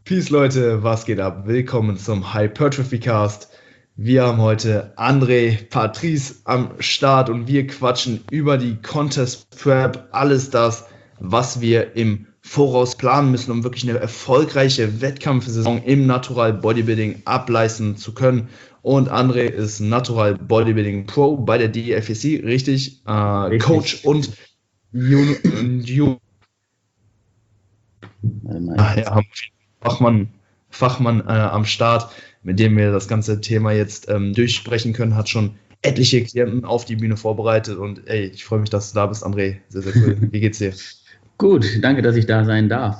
Peace Leute, was geht ab? Willkommen zum Hypertrophy Cast. Wir haben heute André, Patrice am Start und wir quatschen über die Contest Prep, alles das, was wir im Voraus planen müssen, um wirklich eine erfolgreiche Wettkampfsaison im Natural Bodybuilding ableisten zu können. Und André ist Natural Bodybuilding Pro bei der DFSC, richtig? Richtig. Coach und Fachmann am Start, mit dem wir das ganze Thema jetzt durchsprechen können, hat schon etliche Klienten auf die Bühne vorbereitet und ey, ich freue mich, dass du da bist, André. Sehr, sehr cool. Wie geht's dir? Gut, danke, dass ich da sein darf.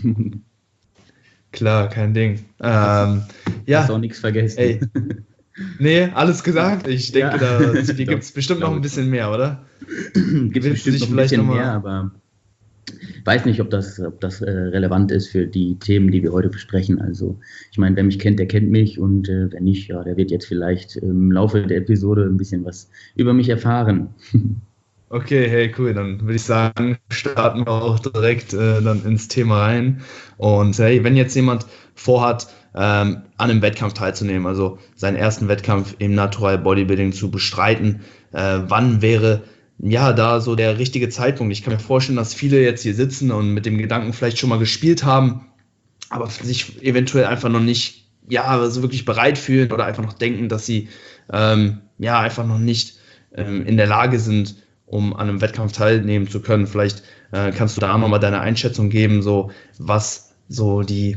Klar, kein Ding. Hast auch nichts vergessen. Ey. Nee, alles gesagt. Ich denke, hier gibt es bestimmt noch ein bisschen mehr, oder? Gibt es bestimmt noch ein bisschen mehr, aber ich weiß nicht, ob das relevant ist für die Themen, die wir heute besprechen. Also ich meine, wer mich kennt, der kennt mich und wer nicht, ja, der wird jetzt vielleicht im Laufe der Episode ein bisschen was über mich erfahren. Okay, hey, cool. Dann würde ich sagen, starten wir auch direkt dann ins Thema rein. Und hey, wenn jetzt jemand vorhat, an einem Wettkampf teilzunehmen, also seinen ersten Wettkampf im Natural Bodybuilding zu bestreiten, wann wäre ja da so der richtige Zeitpunkt? Ich kann mir vorstellen, dass viele jetzt hier sitzen und mit dem Gedanken vielleicht schon mal gespielt haben, aber sich eventuell einfach noch nicht so wirklich bereit fühlen oder einfach noch denken, dass sie einfach noch nicht in der Lage sind, um an einem Wettkampf teilnehmen zu können. Vielleicht kannst du da nochmal deine Einschätzung geben, so was so die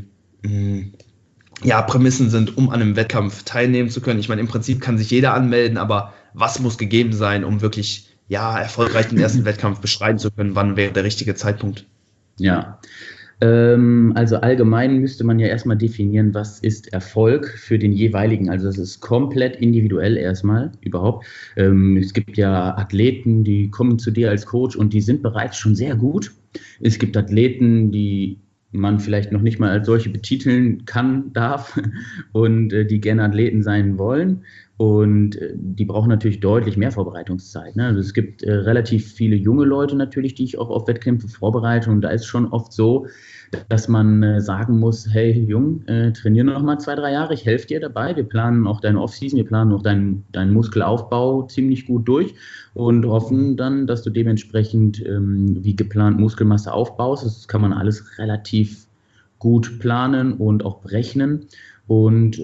Prämissen sind, um an einem Wettkampf teilnehmen zu können. Ich meine, im Prinzip kann sich jeder anmelden, aber was muss gegeben sein, um wirklich erfolgreich den ersten Wettkampf bestreiten zu können? Wann wäre der richtige Zeitpunkt? Ja, also allgemein müsste man ja erstmal definieren, was ist Erfolg für den jeweiligen. Also das ist komplett individuell erstmal überhaupt. Es gibt ja Athleten, die kommen zu dir als Coach und die sind bereits schon sehr gut. Es gibt Athleten, die man vielleicht noch nicht mal als solche betiteln kann, darf und die gerne Athleten sein wollen. Und die brauchen natürlich deutlich mehr Vorbereitungszeit. Ne? Also es gibt relativ viele junge Leute natürlich, die ich auch auf Wettkämpfe vorbereite. Und da ist schon oft so, dass man sagen muss, hey Jung, trainiere noch mal 2-3 Jahre, ich helfe dir dabei. Wir planen auch deine Offseason, wir planen auch deinen Muskelaufbau ziemlich gut durch und hoffen dann, dass du dementsprechend wie geplant Muskelmasse aufbaust. Das kann man alles relativ gut planen und auch berechnen. Und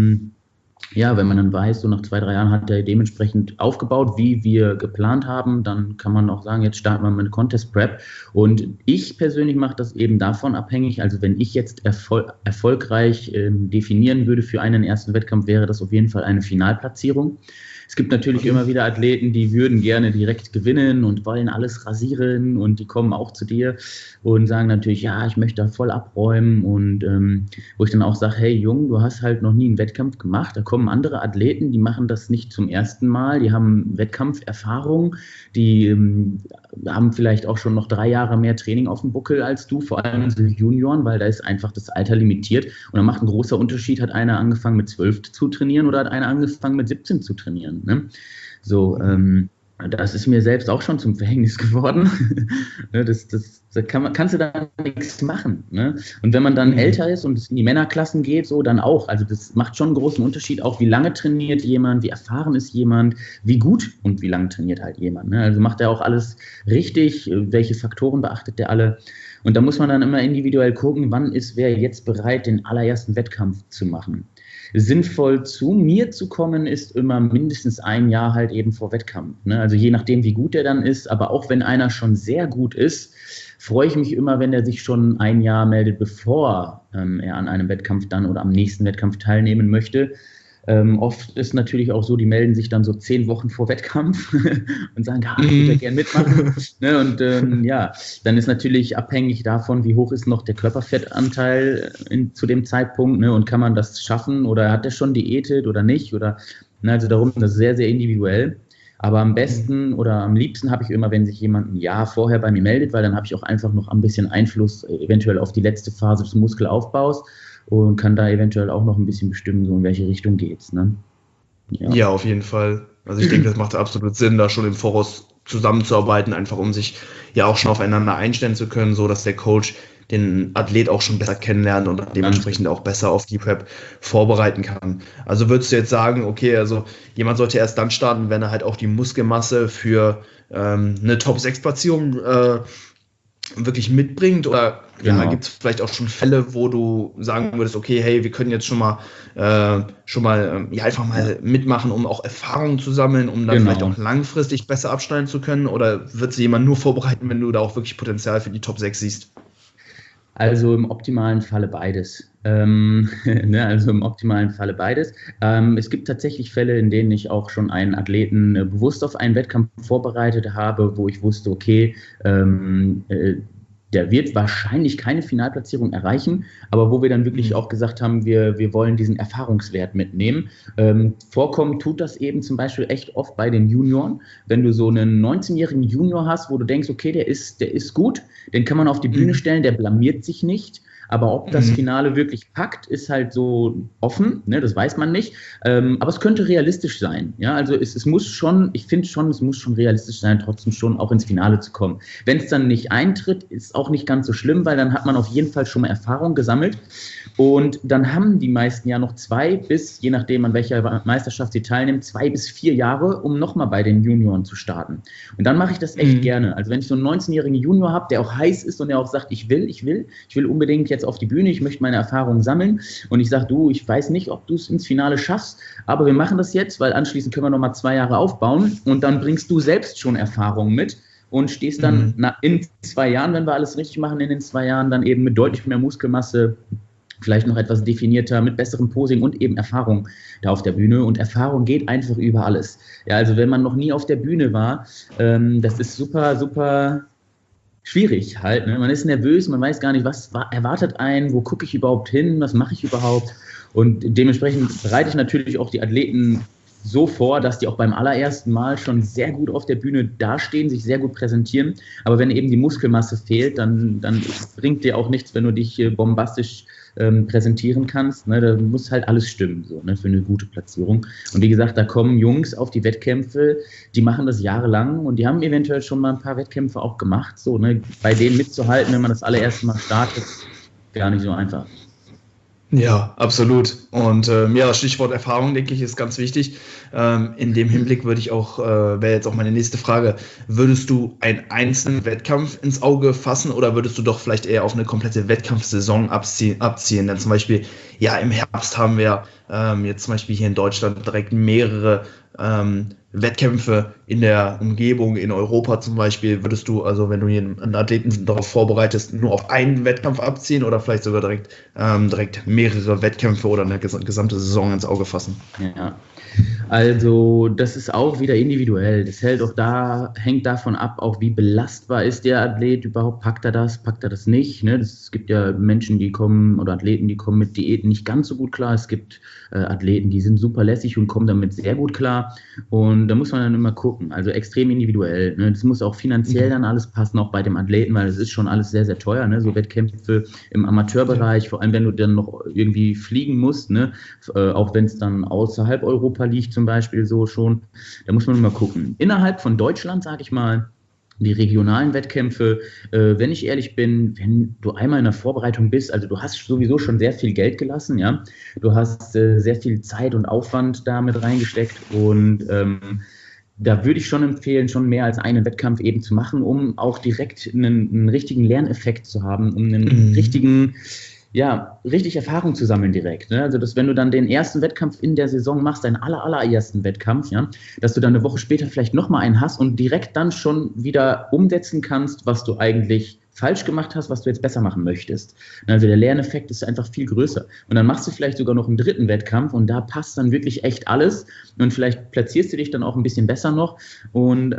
wenn man dann weiß, so nach 2-3 Jahren hat er dementsprechend aufgebaut, wie wir geplant haben, dann kann man auch sagen, jetzt starten wir mit Contest Prep. Und ich persönlich mache das eben davon abhängig, also wenn ich jetzt erfolgreich definieren würde für einen ersten Wettkampf, wäre das auf jeden Fall eine Finalplatzierung. Es gibt natürlich immer wieder Athleten, die würden gerne direkt gewinnen und wollen alles rasieren und die kommen auch zu dir und sagen natürlich, ja, ich möchte da voll abräumen und wo ich dann auch sage, hey Jung, du hast halt noch nie einen Wettkampf gemacht, da kommen andere Athleten, die machen das nicht zum ersten Mal, die haben Wettkampferfahrung, die haben vielleicht auch schon noch 3 Jahre mehr Training auf dem Buckel als du, vor allem so Junioren, weil da ist einfach das Alter limitiert und da macht ein großer Unterschied, hat einer angefangen mit 12 zu trainieren oder hat einer angefangen mit 17 zu trainieren. Ne? So, das ist mir selbst auch schon zum Verhängnis geworden. Ne, da kannst du da nichts machen. Ne? Und wenn man dann älter ist und es in die Männerklassen geht, so dann auch. Also das macht schon einen großen Unterschied, auch wie lange trainiert jemand, wie erfahren ist jemand, wie gut und wie lange trainiert halt jemand. Ne? Also macht er auch alles richtig, welche Faktoren beachtet der alle. Und da muss man dann immer individuell gucken, wann ist wer jetzt bereit, den allerersten Wettkampf zu machen. Sinnvoll zu mir zu kommen, ist immer mindestens 1 Jahr halt eben vor Wettkampf. Ne? Also je nachdem, wie gut der dann ist, aber auch wenn einer schon sehr gut ist, freue ich mich immer, wenn er sich schon 1 Jahr meldet, bevor er an einem Wettkampf dann oder am nächsten Wettkampf teilnehmen möchte. Oft ist natürlich auch so, die melden sich dann so 10 Wochen vor Wettkampf und sagen, ich würde ja gerne mitmachen. Ne? Und dann ist natürlich abhängig davon, wie hoch ist noch der Körperfettanteil zu dem Zeitpunkt, ne? Und kann man das schaffen oder hat er schon diätet oder nicht? Oder, ne? Also darum, das ist sehr, sehr individuell. Aber am besten oder am liebsten habe ich immer, wenn sich jemand ein Jahr vorher bei mir meldet, weil dann habe ich auch einfach noch ein bisschen Einfluss eventuell auf die letzte Phase des Muskelaufbaus und kann da eventuell auch noch ein bisschen bestimmen, so in welche Richtung geht's. Ne? Ja, auf jeden Fall. Also ich denke, das macht absolut Sinn, da schon im Voraus zusammenzuarbeiten, einfach um sich ja auch schon aufeinander einstellen zu können, so dass der Coach den Athlet auch schon besser kennenlernt und dementsprechend auch besser auf die Prep vorbereiten kann. Also würdest du jetzt sagen, okay, also jemand sollte erst dann starten, wenn er halt auch die Muskelmasse für eine Top-6-Platzierung wirklich mitbringt, oder Genau. gibt es vielleicht auch schon Fälle, wo du sagen würdest, okay, hey, wir können jetzt schon mal einfach mal mitmachen, um auch Erfahrungen zu sammeln, um dann vielleicht auch langfristig besser abschneiden zu können, oder wird sich jemand nur vorbereiten, wenn du da auch wirklich Potenzial für die Top 6 siehst? Also im optimalen Falle beides. Also im optimalen Falle beides. Es gibt tatsächlich Fälle, in denen ich auch schon einen Athleten bewusst auf einen Wettkampf vorbereitet habe, wo ich wusste, okay, der wird wahrscheinlich keine Finalplatzierung erreichen, aber wo wir dann wirklich auch gesagt haben, wir wollen diesen Erfahrungswert mitnehmen. Vorkommen tut das eben zum Beispiel echt oft bei den Junioren. Wenn du so einen 19-jährigen Junior hast, wo du denkst, okay, der ist gut, den kann man auf die Bühne stellen, der blamiert sich nicht. Aber ob das Finale wirklich packt, ist halt so offen, ne, das weiß man nicht. Aber es könnte realistisch sein. Ja? Also es muss schon, ich finde schon, es muss schon realistisch sein, trotzdem schon auch ins Finale zu kommen. Wenn es dann nicht eintritt, ist auch nicht ganz so schlimm, weil dann hat man auf jeden Fall schon mal Erfahrung gesammelt. Und dann haben die meisten ja noch 2 bis, je nachdem an welcher Meisterschaft sie teilnehmen, 2 bis 4 Jahre, um nochmal bei den Junioren zu starten. Und dann mache ich das echt gerne. Also wenn ich so einen 19-jährigen Junior habe, der auch heiß ist und der auch sagt, ich will unbedingt jetzt auf die Bühne, ich möchte meine Erfahrungen sammeln, und ich sage, du, ich weiß nicht, ob du es ins Finale schaffst, aber wir machen das jetzt, weil anschließend können wir nochmal 2 Jahre aufbauen und dann bringst du selbst schon Erfahrungen mit und stehst dann in 2 Jahren, wenn wir alles richtig machen, in den 2 Jahren dann eben mit deutlich mehr Muskelmasse, vielleicht noch etwas definierter, mit besserem Posing und eben Erfahrung da auf der Bühne. Und Erfahrung geht einfach über alles. Ja, also wenn man noch nie auf der Bühne war, das ist super, super schwierig halt. Ne? Man ist nervös, man weiß gar nicht, was erwartet einen, wo gucke ich überhaupt hin, was mache ich überhaupt. Und dementsprechend bereite ich natürlich auch die Athleten so vor, dass die auch beim allerersten Mal schon sehr gut auf der Bühne dastehen, sich sehr gut präsentieren. Aber wenn eben die Muskelmasse fehlt, dann bringt dir auch nichts, wenn du dich bombastisch präsentieren kannst. Ne? Da muss halt alles stimmen, so, ne? Für eine gute Platzierung. Und wie gesagt, da kommen Jungs auf die Wettkämpfe, die machen das jahrelang und die haben eventuell schon mal ein paar Wettkämpfe auch gemacht. So, ne? Bei denen mitzuhalten, wenn man das allererste Mal startet, gar nicht so einfach. Ja, absolut. Und Stichwort Erfahrung, denke ich, ist ganz wichtig. In dem Hinblick würde ich auch, wäre jetzt auch meine nächste Frage, würdest du einen einzelnen Wettkampf ins Auge fassen oder würdest du doch vielleicht eher auf eine komplette Wettkampfsaison abziehen? Denn zum Beispiel, ja, im Herbst haben wir jetzt zum Beispiel hier in Deutschland direkt mehrere Wettkämpfe in der Umgebung, in Europa zum Beispiel. Würdest du, also wenn du hier einen Athleten darauf vorbereitest, nur auf einen Wettkampf abziehen oder vielleicht sogar direkt mehrere Wettkämpfe oder eine gesamte Saison ins Auge fassen? Ja, also das ist auch wieder individuell. Das hängt davon ab, auch wie belastbar ist der Athlet überhaupt, packt er das nicht. Ne? Es gibt ja Menschen, die kommen, oder Athleten, die kommen mit Diäten nicht ganz so gut klar. Es gibt Athleten, die sind super lässig und kommen damit sehr gut klar. Und da muss man dann immer gucken. Also extrem individuell. Ne? Das muss auch finanziell dann alles passen, auch bei dem Athleten, weil es ist schon alles sehr, sehr teuer. Ne? So Wettkämpfe im Amateurbereich, vor allem wenn du dann noch irgendwie fliegen musst, ne? Auch wenn es dann außerhalb Europa liegt zum Beispiel so schon. Da muss man mal gucken. Innerhalb von Deutschland, sage ich mal, die regionalen Wettkämpfe, wenn ich ehrlich bin, wenn du einmal in der Vorbereitung bist, also du hast sowieso schon sehr viel Geld gelassen, ja, du hast sehr viel Zeit und Aufwand da mit reingesteckt und da würde ich schon empfehlen, schon mehr als einen Wettkampf eben zu machen, um auch direkt einen richtigen Lerneffekt zu haben, um einen richtig Erfahrung zu sammeln direkt. Ne? Also, dass wenn du dann den ersten Wettkampf in der Saison machst, deinen allerersten Wettkampf, ja, dass du dann eine Woche später vielleicht nochmal einen hast und direkt dann schon wieder umsetzen kannst, was du eigentlich falsch gemacht hast, was du jetzt besser machen möchtest. Also der Lerneffekt ist einfach viel größer. Und dann machst du vielleicht sogar noch einen dritten Wettkampf und da passt dann wirklich echt alles und vielleicht platzierst du dich dann auch ein bisschen besser noch und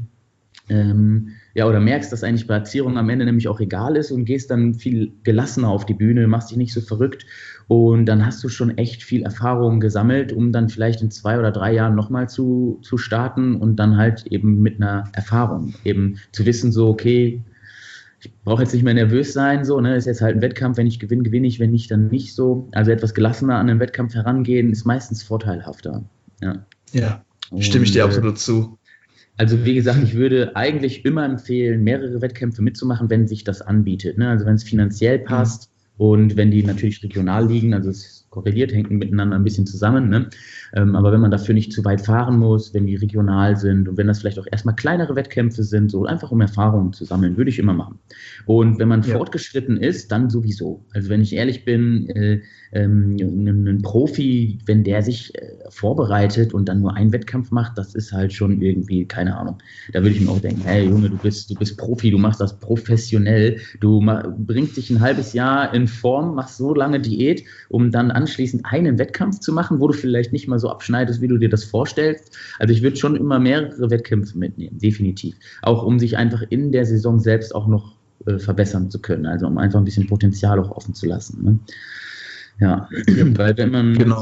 oder merkst, dass eigentlich Platzierung am Ende nämlich auch egal ist und gehst dann viel gelassener auf die Bühne, machst dich nicht so verrückt und dann hast du schon echt viel Erfahrung gesammelt, um dann vielleicht in 2 oder 3 Jahren nochmal zu starten und dann halt eben mit einer Erfahrung, eben zu wissen, so okay, ich brauche jetzt nicht mehr nervös sein, so, ne, ist jetzt halt ein Wettkampf, wenn ich gewinne, gewinne ich, wenn nicht, dann nicht so. Also etwas gelassener an den Wettkampf herangehen, ist meistens vorteilhafter. Ja, stimme ich dir absolut zu. Also wie gesagt, ich würde eigentlich immer empfehlen, mehrere Wettkämpfe mitzumachen, wenn sich das anbietet. Ne? Also wenn es finanziell passt und wenn die natürlich regional liegen, also es korreliert, hängt miteinander ein bisschen zusammen. Ne? Aber wenn man dafür nicht zu weit fahren muss, wenn die regional sind und wenn das vielleicht auch erstmal kleinere Wettkämpfe sind, so einfach um Erfahrungen zu sammeln, würde ich immer machen. Und wenn man fortgeschritten ist, dann sowieso. Also wenn ich ehrlich bin, ein Profi, wenn der sich vorbereitet und dann nur einen Wettkampf macht, das ist halt schon irgendwie, keine Ahnung. Da würde ich mir auch denken, hey Junge, du bist Profi, du machst das professionell, du bringst dich ein halbes Jahr in Form, machst so lange Diät, um dann anschließend einen Wettkampf zu machen, wo du vielleicht nicht mal so abschneidest, wie du dir das vorstellst. Also ich würde schon immer mehrere Wettkämpfe mitnehmen, definitiv. Auch um sich einfach in der Saison selbst auch noch verbessern zu können, also um einfach ein bisschen Potenzial auch offen zu lassen. Ne? Ja, weil wenn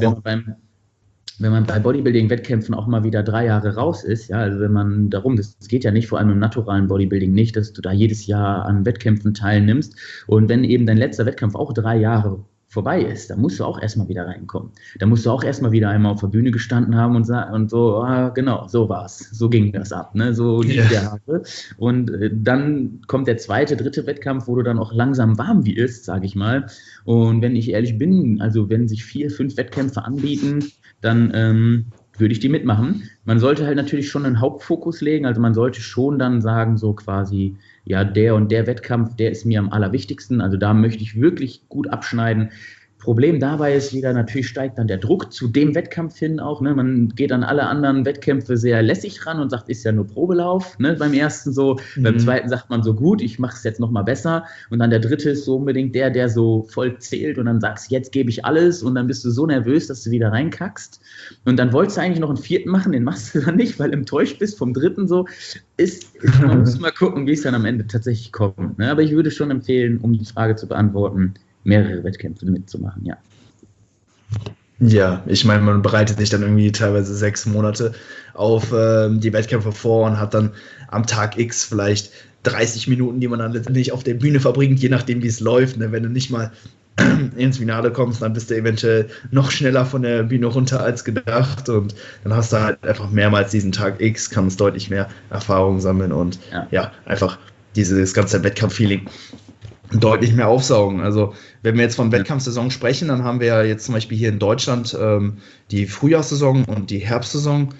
man bei Bodybuilding-Wettkämpfen auch mal wieder 3 Jahre raus ist, ja, also wenn man darum, das geht ja nicht, vor allem im naturalen Bodybuilding nicht, dass du da jedes Jahr an Wettkämpfen teilnimmst und wenn eben dein letzter Wettkampf auch 3 Jahre vorbei ist, dann musst du auch erstmal wieder reinkommen. Da musst du auch erstmal wieder einmal auf der Bühne gestanden haben und so, genau, so war's. So ging das ab, ne? So lief der Hase. Und dann kommt der zweite, dritte Wettkampf, wo du dann auch langsam warm wie ist, sage ich mal. Und wenn ich ehrlich bin, also wenn sich 4, 5 Wettkämpfe anbieten, dann würde ich die mitmachen. Man sollte halt natürlich schon einen Hauptfokus legen, also man sollte schon dann sagen, so quasi, ja, der und der Wettkampf, der ist mir am allerwichtigsten, also da möchte ich wirklich gut abschneiden. Problem dabei ist wieder, natürlich steigt dann der Druck zu dem Wettkampf hin auch, ne? Man geht an alle anderen Wettkämpfe sehr lässig ran und sagt, ist ja nur Probelauf, ne? Beim ersten so, beim zweiten sagt man so, gut, ich mache es jetzt nochmal besser und dann der dritte ist so unbedingt der so voll zählt und dann sagst, jetzt gebe ich alles und dann bist du so nervös, dass du wieder reinkackst und dann wolltest du eigentlich noch einen vierten machen, den machst du dann nicht, weil du enttäuscht bist vom dritten so, man muss mal gucken, wie es dann am Ende tatsächlich kommt, ne? Aber ich würde schon empfehlen, um die Frage zu beantworten, mehrere Wettkämpfe mitzumachen, ja. Ja, ich meine, man bereitet sich dann irgendwie teilweise 6 Monate auf die Wettkämpfe vor und hat dann am Tag X vielleicht 30 Minuten, die man dann letztendlich auf der Bühne verbringt, je nachdem, wie es läuft. Ne? Wenn du nicht mal ins Finale kommst, dann bist du eventuell noch schneller von der Bühne runter als gedacht und dann hast du halt einfach mehrmals diesen Tag X, kannst deutlich mehr Erfahrung sammeln und ja einfach dieses ganze Wettkampf-Feeling deutlich mehr aufsaugen. Also wenn wir jetzt von Wettkampfsaison sprechen, dann haben wir ja jetzt zum Beispiel hier in Deutschland die Frühjahrssaison und die Herbstsaison.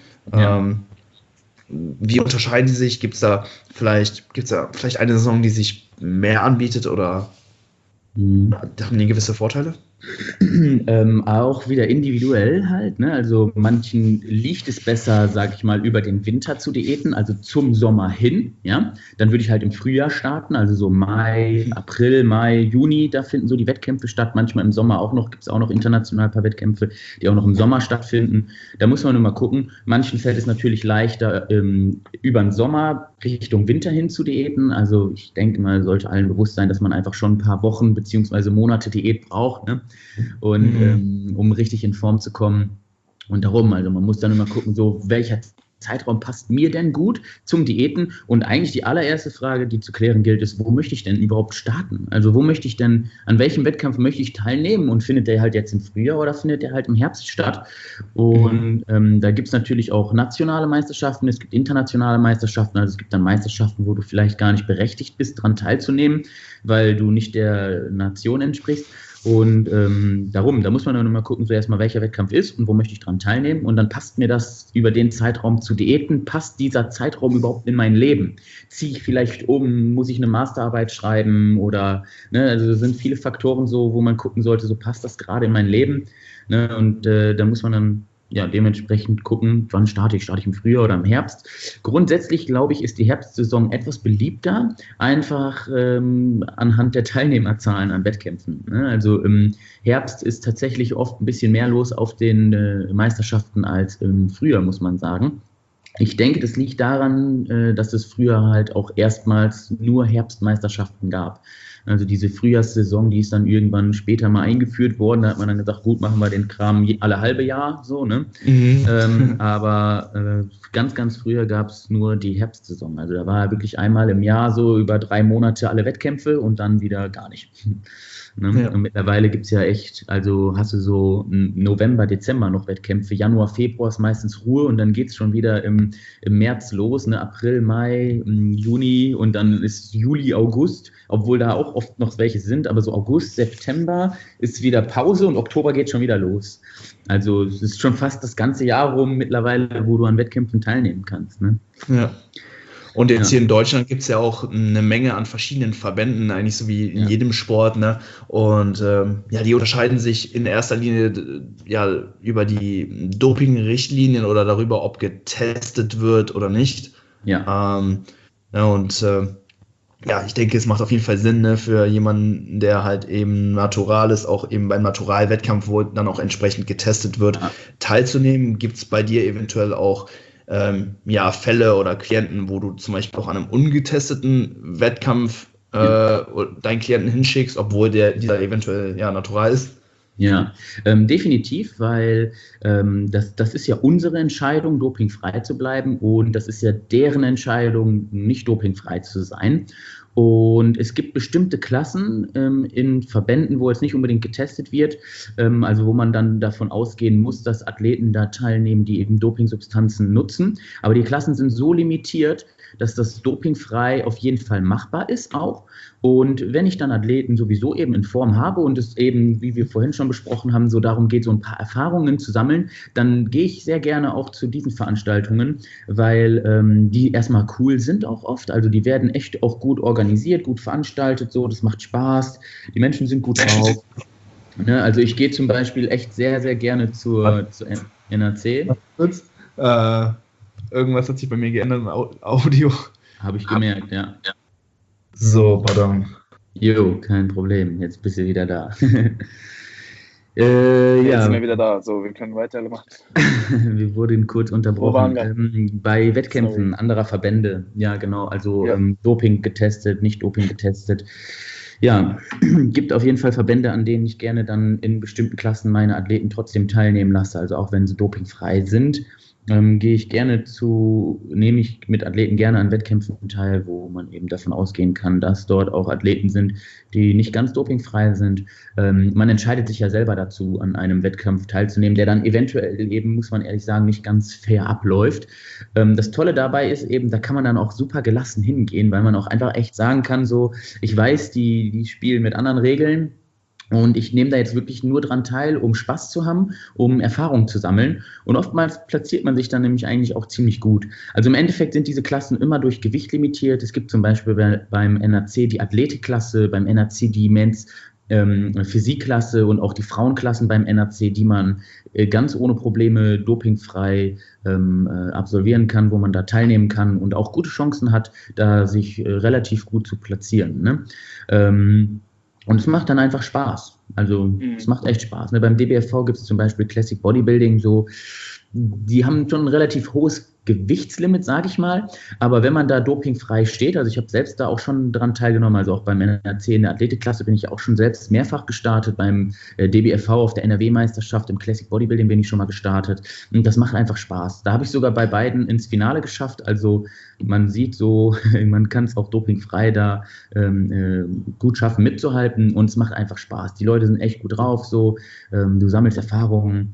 Wie unterscheiden die sich? Gibt's da vielleicht eine Saison, die sich mehr anbietet oder haben die gewisse Vorteile? Auch wieder individuell halt, ne? Also manchen liegt es besser, sag ich mal, über den Winter zu diäten, also zum Sommer hin, ja. Dann würde ich halt im Frühjahr starten, also so April, Mai, Juni, da finden so die Wettkämpfe statt. Manchmal im Sommer auch noch, gibt es auch noch international ein paar Wettkämpfe, die auch noch im Sommer stattfinden. Da muss man nur mal gucken. Manchen fällt es natürlich leichter, über den Sommer Richtung Winter hin zu diäten. Also ich denke mal, sollte allen bewusst sein, dass man einfach schon ein paar Wochen beziehungsweise Monate Diät braucht, ne? Und um richtig in Form zu kommen. Und darum, also man muss dann immer gucken, so welcher Zeitraum passt mir denn gut zum Diäten? Und eigentlich die allererste Frage, die zu klären gilt, ist, wo möchte ich denn überhaupt starten? Also wo möchte ich denn, an welchem Wettkampf möchte ich teilnehmen? Und findet der halt jetzt im Frühjahr oder findet der halt im Herbst statt? Und da gibt es natürlich auch nationale Meisterschaften, es gibt internationale Meisterschaften, also es gibt dann Meisterschaften, wo du vielleicht gar nicht berechtigt bist, daran teilzunehmen, weil du nicht der Nation entsprichst. Und darum, da muss man dann mal gucken, so erstmal welcher Wettkampf ist und wo möchte ich dran teilnehmen und dann passt mir das über den Zeitraum zu diäten, passt dieser Zeitraum überhaupt in mein Leben? Ziehe ich vielleicht um, muss ich eine Masterarbeit schreiben oder, ne, also sind viele Faktoren so, wo man gucken sollte, so passt das gerade in mein Leben, ne, und da muss man dann ja, dementsprechend gucken, wann starte ich im Frühjahr oder im Herbst. Grundsätzlich, glaube ich, ist die Herbstsaison etwas beliebter, einfach anhand der Teilnehmerzahlen an Wettkämpfen. Ne? Also im Herbst ist tatsächlich oft ein bisschen mehr los auf den Meisterschaften als im Frühjahr, muss man sagen. Ich denke, das liegt daran, dass es früher halt auch erstmals nur Herbstmeisterschaften gab. Also diese Frühjahrssaison, die ist dann irgendwann später mal eingeführt worden. Da hat man dann gesagt, gut, machen wir den Kram alle halbe Jahr, so, ne? Aber ganz, ganz früher gab es nur die Herbstsaison. Also da war wirklich einmal im Jahr so über 3 Monate alle Wettkämpfe und dann wieder gar nicht. Ne? Ja. Und mittlerweile gibt es ja echt, also hast du so November, Dezember noch Wettkämpfe, Januar, Februar ist meistens Ruhe und dann geht es schon wieder im März los, ne? April, Mai, Juni und dann ist Juli, August, obwohl da auch oft noch welche sind, aber so August, September ist wieder Pause und Oktober geht schon wieder los. Also es ist schon fast das ganze Jahr rum mittlerweile, wo du an Wettkämpfen teilnehmen kannst. Ne? Ja. Und jetzt hier in Deutschland gibt es ja auch eine Menge an verschiedenen Verbänden, eigentlich so wie in jedem Sport. Ne? Und die unterscheiden sich in erster Linie über die Doping-Richtlinien oder darüber, ob getestet wird oder nicht. Ja. Ich denke, es macht auf jeden Fall Sinn, ne, für jemanden, der halt eben natural ist, auch eben beim Naturalwettkampf, wo dann auch entsprechend getestet wird, teilzunehmen. Gibt es bei dir eventuell auch Fälle oder Klienten, wo du zum Beispiel auch an einem ungetesteten Wettkampf deinen Klienten hinschickst, obwohl dieser eventuell natural ist? Ja, definitiv, weil das ist ja unsere Entscheidung, dopingfrei zu bleiben und das ist ja deren Entscheidung, nicht dopingfrei zu sein. Und es gibt bestimmte Klassen in Verbänden, wo jetzt nicht unbedingt getestet wird, also wo man dann davon ausgehen muss, dass Athleten da teilnehmen, die eben Dopingsubstanzen nutzen. Aber die Klassen sind so limitiert, dass das dopingfrei auf jeden Fall machbar ist auch. Und wenn ich dann Athleten sowieso eben in Form habe und es eben, wie wir vorhin schon besprochen haben, so darum geht, so ein paar Erfahrungen zu sammeln, dann gehe ich sehr gerne auch zu diesen Veranstaltungen, weil die erstmal cool sind auch oft. Also die werden echt auch gut organisiert, gut veranstaltet, so, das macht Spaß, die Menschen sind gut drauf. Ne, also ich gehe zum Beispiel echt sehr, sehr gerne zur NAC. Irgendwas hat sich bei mir geändert im Audio. Habe ich gemerkt, ja. So, pardon. Jo, kein Problem. Jetzt bist du wieder da. Jetzt sind wir wieder da. So, wir können weitermachen. Wir wurden kurz unterbrochen. Bei Wettkämpfen anderer Verbände. Ja, genau. Also Doping getestet, nicht Doping getestet. Ja, gibt auf jeden Fall Verbände, an denen ich gerne dann in bestimmten Klassen meine Athleten trotzdem teilnehmen lasse. Also auch wenn sie dopingfrei sind. Nehme ich mit Athleten gerne an Wettkämpfen teil, wo man eben davon ausgehen kann, dass dort auch Athleten sind, die nicht ganz dopingfrei sind. Man entscheidet sich ja selber dazu, an einem Wettkampf teilzunehmen, der dann eventuell eben, muss man ehrlich sagen, nicht ganz fair abläuft. Das Tolle dabei ist eben, da kann man dann auch super gelassen hingehen, weil man auch einfach echt sagen kann, so, ich weiß, die spielen mit anderen Regeln. Und ich nehme da jetzt wirklich nur dran teil, um Spaß zu haben, um Erfahrung zu sammeln. Und oftmals platziert man sich dann nämlich eigentlich auch ziemlich gut. Also im Endeffekt sind diese Klassen immer durch Gewicht limitiert. Es gibt zum Beispiel beim NAC die Athletikklasse, beim NAC die Men's Physikklasse und auch die Frauenklassen beim NAC, die man ganz ohne Probleme dopingfrei absolvieren kann, wo man da teilnehmen kann und auch gute Chancen hat, da sich relativ gut zu platzieren. Ne? Und es macht dann einfach Spaß. Also es macht echt Spaß. Ne? Beim DBFV gibt es zum Beispiel Classic Bodybuilding, so, die haben schon ein relativ hohes Gewichtslimit, sage ich mal. Aber wenn man da dopingfrei steht, also ich habe selbst da auch schon dran teilgenommen, also auch beim NRC in der Athletikklasse bin ich auch schon selbst mehrfach gestartet, beim DBFV auf der NRW-Meisterschaft im Classic Bodybuilding bin ich schon mal gestartet. Und das macht einfach Spaß. Da habe ich sogar bei beiden ins Finale geschafft. Also man sieht so, man kann es auch dopingfrei da gut schaffen, mitzuhalten und es macht einfach Spaß. Die Leute sind echt gut drauf, so, du sammelst Erfahrungen.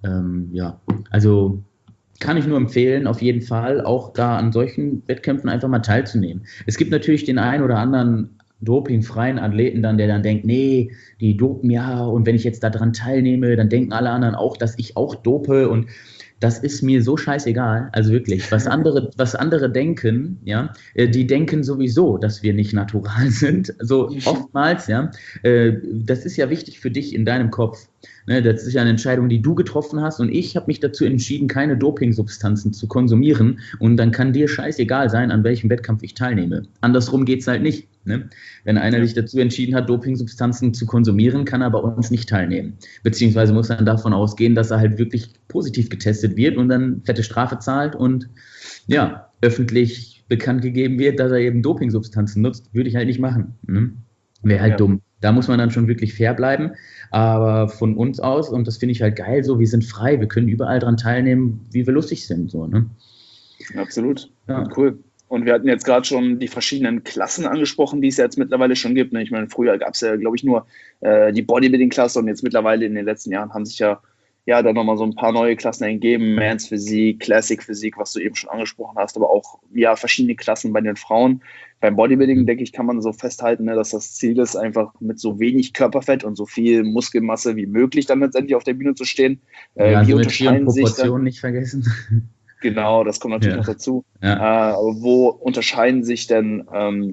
Also kann ich nur empfehlen, auf jeden Fall auch da an solchen Wettkämpfen einfach mal teilzunehmen. Es gibt natürlich den einen oder anderen dopingfreien Athleten dann, der dann denkt, nee, die dopen ja und wenn ich jetzt daran teilnehme, dann denken alle anderen auch, dass ich auch dope und das ist mir so scheißegal, also wirklich, was andere denken, ja, die denken sowieso, dass wir nicht natural sind, so oftmals, ja, das ist ja wichtig für dich in deinem Kopf, ne? Das ist ja eine Entscheidung, die du getroffen hast und ich habe mich dazu entschieden, keine Dopingsubstanzen zu konsumieren und dann kann dir scheißegal sein, an welchem Wettkampf ich teilnehme. Andersrum geht's halt nicht. Ne? Wenn einer sich dazu entschieden hat, Dopingsubstanzen zu konsumieren, kann er bei uns nicht teilnehmen. Beziehungsweise muss er davon ausgehen, dass er halt wirklich positiv getestet wird und dann fette Strafe zahlt und öffentlich bekannt gegeben wird, dass er eben Dopingsubstanzen nutzt, würde ich halt nicht machen. Ne? Wäre halt dumm. Da muss man dann schon wirklich fair bleiben. Aber von uns aus, und das finde ich halt geil, so, wir sind frei, wir können überall dran teilnehmen, wie wir lustig sind. So, ne? Absolut. Ja. Cool. Und wir hatten jetzt gerade schon die verschiedenen Klassen angesprochen, die es jetzt mittlerweile schon gibt. Ich meine, früher gab es ja, glaube ich, nur die Bodybuilding-Klasse und jetzt mittlerweile in den letzten Jahren haben sich ja dann nochmal so ein paar neue Klassen ergeben. Men's Physik, Classic Physik, was du eben schon angesprochen hast, aber auch verschiedene Klassen bei den Frauen. Beim Bodybuilding, denke ich, kann man so festhalten, dass das Ziel ist, einfach mit so wenig Körperfett und so viel Muskelmasse wie möglich dann letztendlich auf der Bühne zu stehen. Wie unterscheiden sich Proportionen nicht vergessen. Genau, das kommt natürlich noch dazu. Ja. Wo unterscheiden sich denn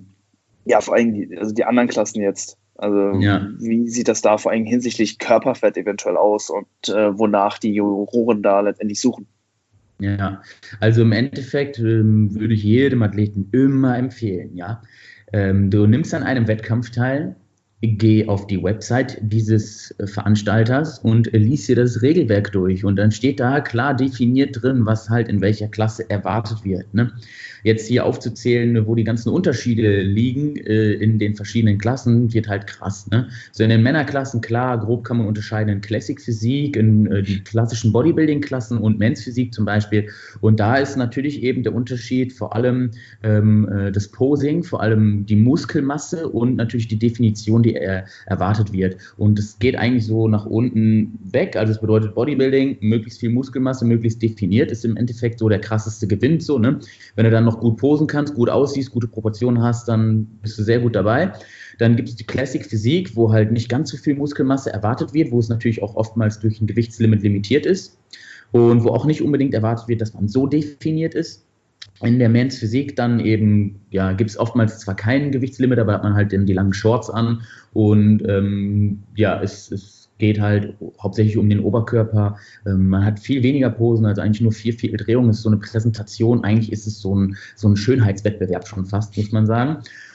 vor allem die anderen Klassen jetzt? Also wie sieht das da vor allem hinsichtlich Körperfett eventuell aus und wonach die Juroren da letztendlich suchen? Ja, also im Endeffekt würde ich jedem Athleten immer empfehlen, du nimmst an einem Wettkampf teil, geh auf die Website dieses Veranstalters und lies dir das Regelwerk durch und dann steht da klar definiert drin, was halt in welcher Klasse erwartet wird, ne? Jetzt hier aufzuzählen, wo die ganzen Unterschiede liegen in den verschiedenen Klassen, wird halt krass, ne? So in den Männerklassen, klar, grob kann man unterscheiden in Classic Physik, in die klassischen Bodybuilding-Klassen und Men's Physik zum Beispiel. Und da ist natürlich eben der Unterschied vor allem das Posing, vor allem die Muskelmasse und natürlich die Definition, die erwartet wird. Und es geht eigentlich so nach unten weg, also es bedeutet Bodybuilding, möglichst viel Muskelmasse, möglichst definiert, ist im Endeffekt so der krasseste Gewinn, so, ne? Wenn du dann noch gut posen kannst, gut aussiehst, gute Proportionen hast, dann bist du sehr gut dabei. Dann gibt es die Classic Physik, wo halt nicht ganz so viel Muskelmasse erwartet wird, wo es natürlich auch oftmals durch ein Gewichtslimit limitiert ist und wo auch nicht unbedingt erwartet wird, dass man so definiert ist. In der Men's Physik dann eben, gibt es oftmals zwar kein Gewichtslimit, aber hat man halt die langen Shorts an und es geht halt hauptsächlich um den Oberkörper. Man hat viel weniger Posen, also eigentlich nur 4 Drehungen. Das ist so eine Präsentation. Eigentlich ist es so ein Schönheitswettbewerb schon fast, muss man sagen.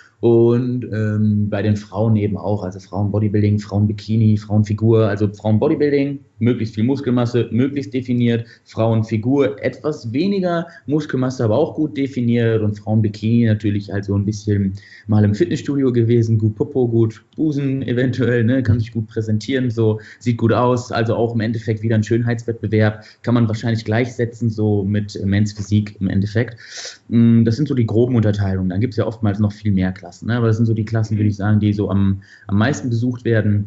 Und bei den Frauen eben auch, also Frauen-Bodybuilding, Frauen-Bikini, Frauenfigur, also Frauen-Bodybuilding, möglichst viel Muskelmasse, möglichst definiert, Frauenfigur etwas weniger Muskelmasse, aber auch gut definiert und Frauenbikini natürlich halt so ein bisschen mal im Fitnessstudio gewesen, gut Popo, gut Busen eventuell, ne, kann sich gut präsentieren, so sieht gut aus, also auch im Endeffekt wieder ein Schönheitswettbewerb, kann man wahrscheinlich gleichsetzen so mit Men's Physik im Endeffekt. Das sind so die groben Unterteilungen, dann gibt es ja oftmals noch viel mehr Klassen, ne, aber das sind so die Klassen, würde ich sagen, die so am meisten besucht werden.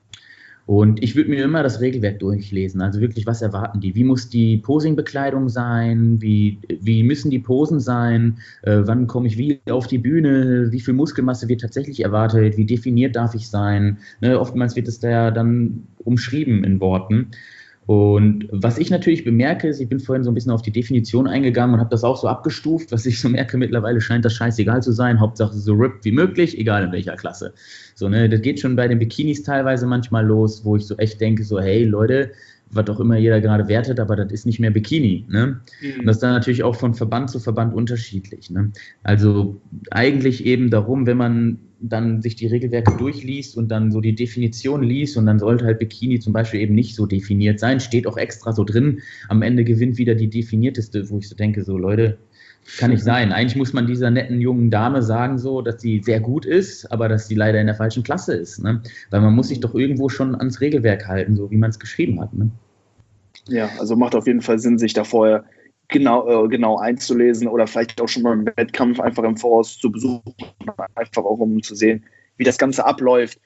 Und ich würde mir immer das Regelwerk durchlesen, also wirklich, was erwarten die? Wie muss die Posing-Bekleidung sein? Wie müssen die Posen sein? Wann komme ich wie auf die Bühne? Wie viel Muskelmasse wird tatsächlich erwartet? Wie definiert darf ich sein? Ne, oftmals wird es da ja dann umschrieben in Worten. Und was ich natürlich bemerke, ist, ich bin vorhin so ein bisschen auf die Definition eingegangen und habe das auch so abgestuft, was ich so merke, mittlerweile scheint das scheißegal zu sein, Hauptsache so ripped wie möglich, egal in welcher Klasse. So, ne, das geht schon bei den Bikinis teilweise manchmal los, wo ich so echt denke, so, hey Leute, was auch immer jeder gerade wertet, aber das ist nicht mehr Bikini, ne? Und das ist dann natürlich auch von Verband zu Verband unterschiedlich, ne? Also eigentlich eben darum, wenn man dann sich die Regelwerke durchliest und dann so die Definition liest und dann sollte halt Bikini zum Beispiel eben nicht so definiert sein, steht auch extra so drin, am Ende gewinnt wieder die definierteste, wo ich so denke, so Leute, kann nicht sein. Eigentlich muss man dieser netten jungen Dame sagen, so, dass sie sehr gut ist, aber dass sie leider in der falschen Klasse ist, ne? Weil man muss sich doch irgendwo schon ans Regelwerk halten, so wie man es geschrieben hat, ne? Ja, also macht auf jeden Fall Sinn, sich da vorher genau einzulesen oder vielleicht auch schon mal einen Wettkampf einfach im Voraus zu besuchen, einfach auch um zu sehen, wie das Ganze abläuft,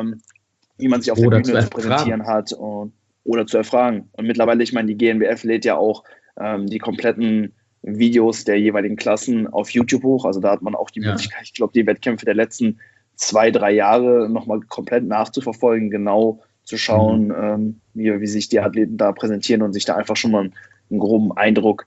wie man sich auf der Bühne zu präsentieren hat oder zu erfragen. Und mittlerweile, ich meine, die GNBF lädt ja auch die kompletten Videos der jeweiligen Klassen auf YouTube hoch. Also da hat man auch die Möglichkeit, ich glaube, die Wettkämpfe der letzten 2-3 Jahre nochmal komplett nachzuverfolgen, genau zu schauen, wie sich die Athleten da präsentieren und sich da einfach schon mal einen groben Eindruck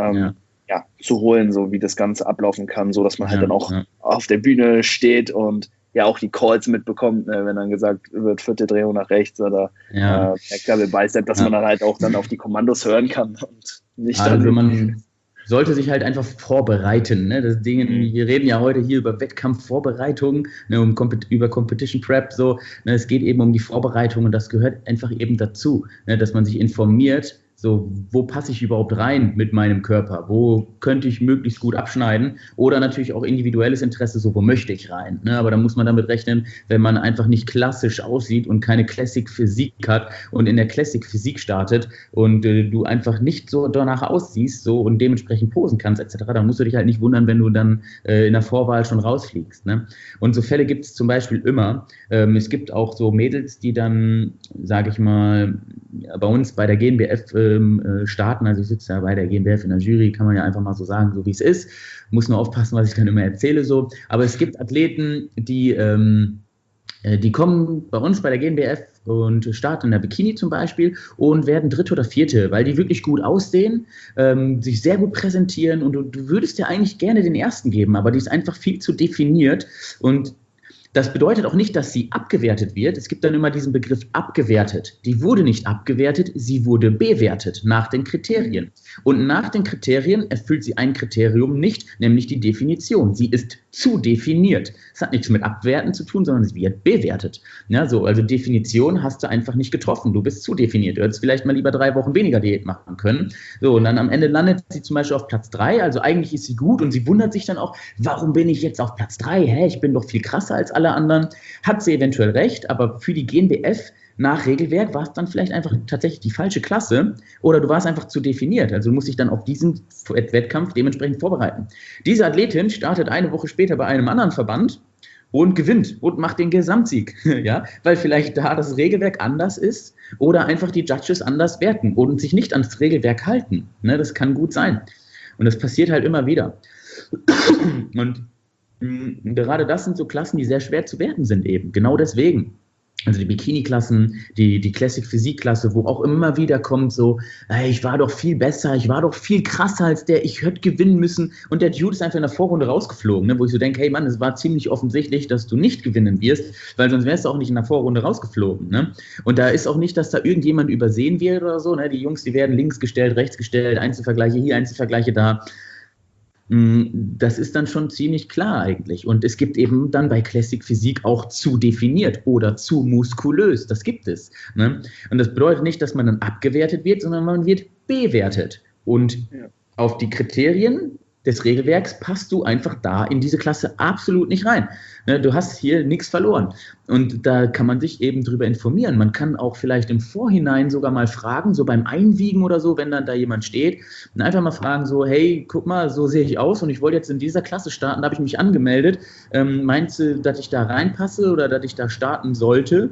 zu holen, so wie das Ganze ablaufen kann, so dass man halt dann auch auf der Bühne steht und ja auch die Calls mitbekommt, ne, wenn dann gesagt wird, 4. Drehung nach rechts oder Double Bicep, dass man dann halt auch dann auf die Kommandos hören kann und nicht also man sollte sich halt einfach vorbereiten. Ne? Das Ding, wir reden ja heute hier über Wettkampfvorbereitung, ne, über Competition Prep. So, ne? Es geht eben um die Vorbereitung und das gehört einfach eben dazu, ne? Dass man sich informiert, So, wo passe ich überhaupt rein mit meinem Körper? Wo könnte ich möglichst gut abschneiden? Oder natürlich auch individuelles Interesse, so wo möchte ich rein? Ne? Aber da muss man damit rechnen, wenn man einfach nicht klassisch aussieht und keine Classic Physik hat und in der Classic Physik startet und du einfach nicht so danach aussiehst so und dementsprechend posen kannst etc., dann musst du dich halt nicht wundern, wenn du dann in der Vorwahl schon rausfliegst. Ne? Und so Fälle gibt es zum Beispiel immer. Es gibt auch so Mädels, die dann, sage ich mal, bei uns bei der GNBF starten. Also ich sitze ja bei der GNBF in der Jury, kann man ja einfach mal so sagen, so wie es ist. Muss nur aufpassen, was ich dann immer erzähle so. Aber es gibt Athleten, die kommen bei uns bei der GNBF und starten in der Bikini zum Beispiel und werden Dritte oder Vierte, weil die wirklich gut aussehen, sich sehr gut präsentieren und du würdest ja eigentlich gerne den Ersten geben, aber die ist einfach viel zu definiert und das bedeutet auch nicht, dass sie abgewertet wird. Es gibt dann immer diesen Begriff abgewertet. Die wurde nicht abgewertet, sie wurde bewertet nach den Kriterien. Und nach den Kriterien erfüllt sie ein Kriterium nicht, nämlich die Definition. Sie ist zu definiert. Das hat nichts mit Abwerten zu tun, sondern sie wird bewertet. Ja, so, also Definition hast du einfach nicht getroffen. Du bist zu definiert. Du hättest vielleicht mal lieber 3 Wochen weniger Diät machen können. So, und dann am Ende landet sie zum Beispiel auf Platz 3. Also eigentlich ist sie gut und sie wundert sich dann auch, warum bin ich jetzt auf Platz 3? Hä, ich bin doch viel krasser als alle anderen. Hat sie eventuell recht, aber für die GNBF nach Regelwerk war es dann vielleicht einfach tatsächlich die falsche Klasse oder du warst einfach zu definiert. Also du musst dich dann auf diesen Wettkampf dementsprechend vorbereiten. Diese Athletin startet eine Woche später bei einem anderen Verband und gewinnt und macht den Gesamtsieg, ja, weil vielleicht da das Regelwerk anders ist oder einfach die Judges anders werten und sich nicht ans Regelwerk halten. Ne, das kann gut sein. Und das passiert halt immer wieder. Und gerade das sind so Klassen, die sehr schwer zu werten sind eben. Genau deswegen. Also die Bikini-Klassen, die Classic-Physik-Klasse, wo auch immer wieder kommt so, hey, ich war doch viel besser, ich war doch viel krasser als der, ich hätte gewinnen müssen. Und der Dude ist einfach in der Vorrunde rausgeflogen, ne? Wo ich so denke, hey Mann, es war ziemlich offensichtlich, dass du nicht gewinnen wirst, weil sonst wärst du auch nicht in der Vorrunde rausgeflogen. Ne? Und da ist auch nicht, dass da irgendjemand übersehen wird oder so. Ne? Die Jungs, die werden links gestellt, rechts gestellt, Einzelvergleiche hier, Einzelvergleiche da. Das ist dann schon ziemlich klar eigentlich. Und es gibt eben dann bei Classic Physik auch zu definiert oder zu muskulös. Das gibt es. Ne? Und das bedeutet nicht, dass man dann abgewertet wird, sondern man wird bewertet. Und auf die Kriterien des Regelwerks passt du einfach da in diese Klasse absolut nicht rein. Ne, du hast hier nichts verloren. Und da kann man sich eben drüber informieren. Man kann auch vielleicht im Vorhinein sogar mal fragen, so beim Einwiegen oder so, wenn dann da jemand steht, und einfach mal fragen so, hey, guck mal, so sehe ich aus und ich wollte jetzt in dieser Klasse starten, da habe ich mich angemeldet. Meinst du, dass ich da reinpasse oder dass ich da starten sollte?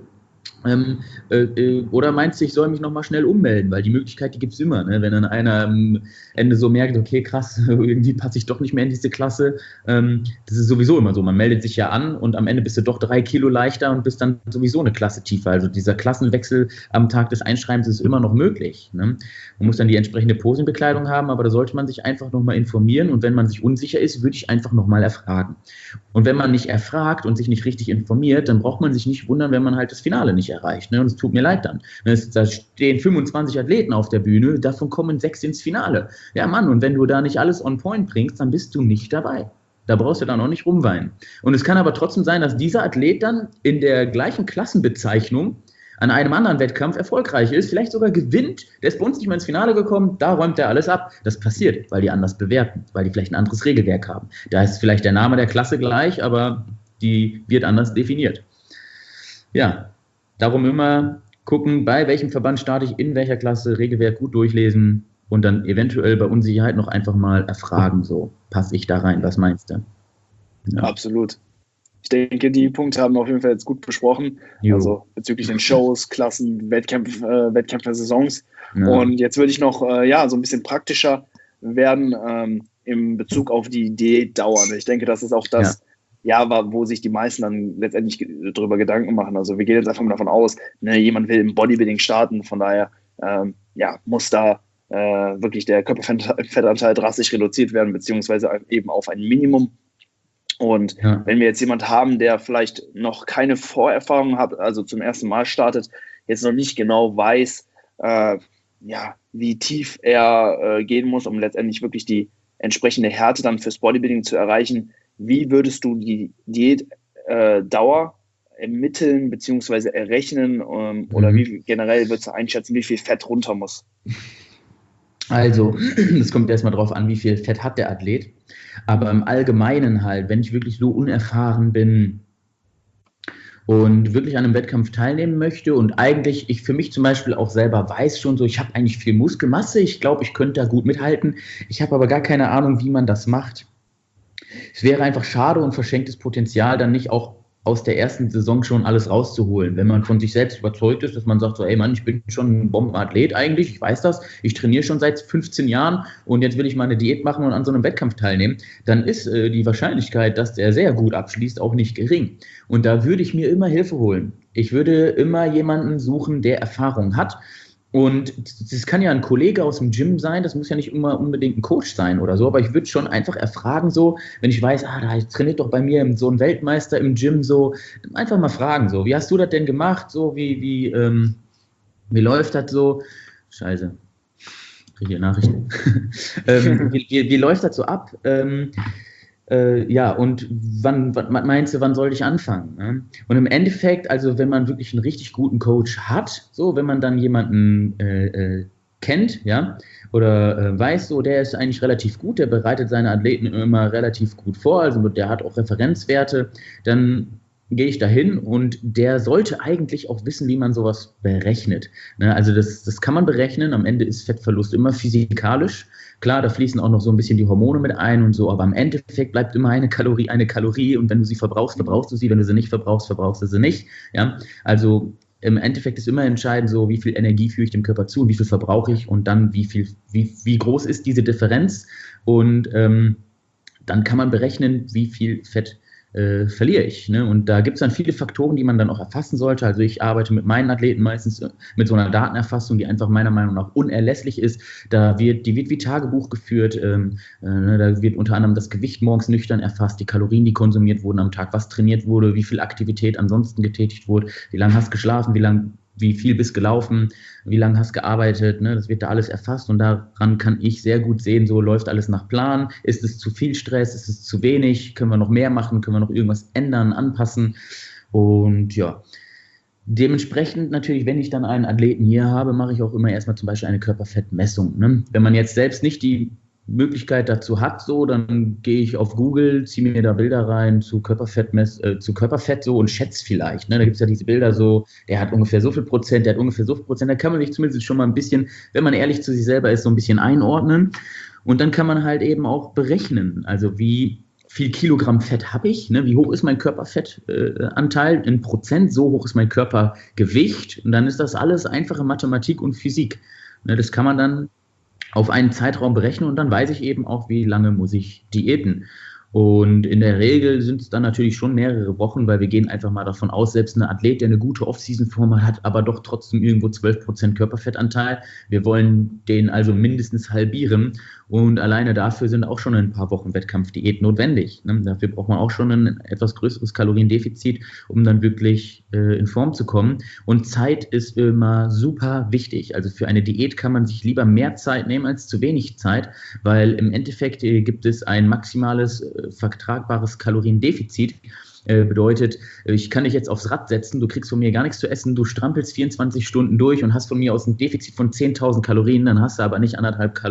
Oder meinst du, ich soll mich nochmal schnell ummelden? Weil die Möglichkeit, die gibt es immer. Ne? Wenn dann einer am Ende so merkt, okay, krass, irgendwie passe ich doch nicht mehr in diese Klasse. Das ist sowieso immer so. Man meldet sich ja an und am Ende bist du doch 3 Kilo leichter und bist dann sowieso eine Klasse tiefer. Also dieser Klassenwechsel am Tag des Einschreibens ist immer noch möglich. Ne? Man muss dann die entsprechende Posenbekleidung haben, aber da sollte man sich einfach nochmal informieren. Und wenn man sich unsicher ist, würde ich einfach nochmal erfragen. Und wenn man nicht erfragt und sich nicht richtig informiert, dann braucht man sich nicht wundern, wenn man halt das Finale nicht erreicht. Ne? Und es tut mir leid dann. Da stehen 25 Athleten auf der Bühne, davon kommen 6 ins Finale. Ja, Mann, und wenn du da nicht alles on point bringst, dann bist du nicht dabei. Da brauchst du dann auch nicht rumweinen. Und es kann aber trotzdem sein, dass dieser Athlet dann in der gleichen Klassenbezeichnung an einem anderen Wettkampf erfolgreich ist, vielleicht sogar gewinnt, der ist bei uns nicht mal ins Finale gekommen, da räumt er alles ab. Das passiert, weil die anders bewerten, weil die vielleicht ein anderes Regelwerk haben. Da ist vielleicht der Name der Klasse gleich, aber die wird anders definiert. Ja, darum immer gucken, bei welchem Verband starte ich, in welcher Klasse, Regelwerk gut durchlesen und dann eventuell bei Unsicherheit noch einfach mal erfragen, so, passe ich da rein, was meinst du? Ja. Absolut. Ich denke, die Punkte haben wir auf jeden Fall jetzt gut besprochen, also bezüglich den Shows, Klassen, Wettkämpfe, Saisons. Ja. Und jetzt würde ich noch so ein bisschen praktischer werden in Bezug auf die Diätdauer. Ich denke, das ist auch das, wo sich die meisten dann letztendlich darüber Gedanken machen. Also wir gehen jetzt einfach mal davon aus, ne, jemand will im Bodybuilding starten, von daher muss da wirklich der Körperfettanteil drastisch reduziert werden, beziehungsweise eben auf ein Minimum. Und wenn wir jetzt jemanden haben, der vielleicht noch keine Vorerfahrung hat, also zum ersten Mal startet, jetzt noch nicht genau weiß, wie tief er gehen muss, um letztendlich wirklich die entsprechende Härte dann fürs Bodybuilding zu erreichen, wie würdest du die Diätdauer ermitteln bzw. errechnen oder wie generell würdest du einschätzen, wie viel Fett runter muss? Also, es kommt erstmal drauf an, wie viel Fett hat der Athlet. Aber im Allgemeinen halt, wenn ich wirklich so unerfahren bin und wirklich an einem Wettkampf teilnehmen möchte und eigentlich ich für mich zum Beispiel auch selber weiß schon so, ich habe eigentlich viel Muskelmasse, ich glaube, ich könnte da gut mithalten, ich habe aber gar keine Ahnung, wie man das macht. Es wäre einfach schade und verschenktes Potenzial, dann nicht auch aus der ersten Saison schon alles rauszuholen. Wenn man von sich selbst überzeugt ist, dass man sagt so, ey Mann, ich bin schon ein Bombenathlet eigentlich, ich weiß das, ich trainiere schon seit 15 Jahren und jetzt will ich mal eine Diät machen und an so einem Wettkampf teilnehmen, dann ist die Wahrscheinlichkeit, dass der sehr gut abschließt, auch nicht gering. Und da würde ich mir immer Hilfe holen. Ich würde immer jemanden suchen, der Erfahrung hat. Und das kann ja ein Kollege aus dem Gym sein, das muss ja nicht immer unbedingt ein Coach sein oder so, aber ich würde schon einfach erfragen, so, wenn ich weiß, da trainiert doch bei mir so ein Weltmeister im Gym, so, einfach mal fragen, so, wie hast du das denn gemacht, so, wie läuft das so? Scheiße, kriege hier Nachrichten. Wie läuft das so ab? Ja, und wann meinst du, wann soll ich anfangen? Ne? Und im Endeffekt, also wenn man wirklich einen richtig guten Coach hat, so, wenn man dann jemanden kennt, ja, oder weiß, so, der ist eigentlich relativ gut, der bereitet seine Athleten immer relativ gut vor, also der hat auch Referenzwerte, dann gehe ich dahin und der sollte eigentlich auch wissen, wie man sowas berechnet. Ne? Also das kann man berechnen, am Ende ist Fettverlust immer physikalisch. Klar, da fließen auch noch so ein bisschen die Hormone mit ein und so, aber im Endeffekt bleibt immer eine Kalorie und wenn du sie verbrauchst, verbrauchst du sie, wenn du sie nicht verbrauchst, verbrauchst du sie nicht. Ja? Also im Endeffekt ist immer entscheidend, so wie viel Energie führe ich dem Körper zu und wie viel verbrauche ich und dann wie groß ist diese Differenz und dann kann man berechnen, wie viel Fett verliere ich. Ne? Und da gibt es dann viele Faktoren, die man dann auch erfassen sollte. Also ich arbeite mit meinen Athleten meistens mit so einer Datenerfassung, die einfach meiner Meinung nach unerlässlich ist. Die wird wie Tagebuch geführt. Da wird unter anderem das Gewicht morgens nüchtern erfasst, die Kalorien, die konsumiert wurden am Tag, was trainiert wurde, wie viel Aktivität ansonsten getätigt wurde, wie lange hast du geschlafen, wie viel bist gelaufen, wie lange hast gearbeitet, ne? Das wird da alles erfasst und daran kann ich sehr gut sehen, so läuft alles nach Plan, ist es zu viel Stress, ist es zu wenig, können wir noch mehr machen, können wir noch irgendwas ändern, anpassen und ja, dementsprechend natürlich, wenn ich dann einen Athleten hier habe, mache ich auch immer erstmal zum Beispiel eine Körperfettmessung, ne? Wenn man jetzt selbst nicht die Möglichkeit dazu hat, so, dann gehe ich auf Google, ziehe mir da Bilder rein zu Körperfett so und schätze vielleicht. Ne? Da gibt es ja diese Bilder so, der hat ungefähr so viel Prozent, der hat ungefähr so viel Prozent. Da kann man sich zumindest schon mal ein bisschen, wenn man ehrlich zu sich selber ist, so ein bisschen einordnen. Und dann kann man halt eben auch berechnen, also wie viel Kilogramm Fett habe ich, ne? Wie hoch ist mein Körperfettanteil in Prozent, so hoch ist mein Körpergewicht. Und dann ist das alles einfache Mathematik und Physik. Ne? Das kann man dann auf einen Zeitraum berechnen und dann weiß ich eben auch, wie lange muss ich diäten. Und in der Regel sind es dann natürlich schon mehrere Wochen, weil wir gehen einfach mal davon aus, selbst ein Athlet, der eine gute Off-Season-Form hat, aber doch trotzdem irgendwo 12% Körperfettanteil. Wir wollen den also mindestens halbieren und alleine dafür sind auch schon ein paar Wochen Wettkampfdiät notwendig. Ne? Dafür braucht man auch schon ein etwas größeres Kaloriendefizit, um dann wirklich in Form zu kommen. Und Zeit ist immer super wichtig. Also für eine Diät kann man sich lieber mehr Zeit nehmen als zu wenig Zeit, weil im Endeffekt gibt es ein maximales vertragbares Kaloriendefizit. Bedeutet, ich kann dich jetzt aufs Rad setzen, du kriegst von mir gar nichts zu essen, du strampelst 24 Stunden durch und hast von mir aus ein Defizit von 10.000 Kalorien, dann hast du aber nicht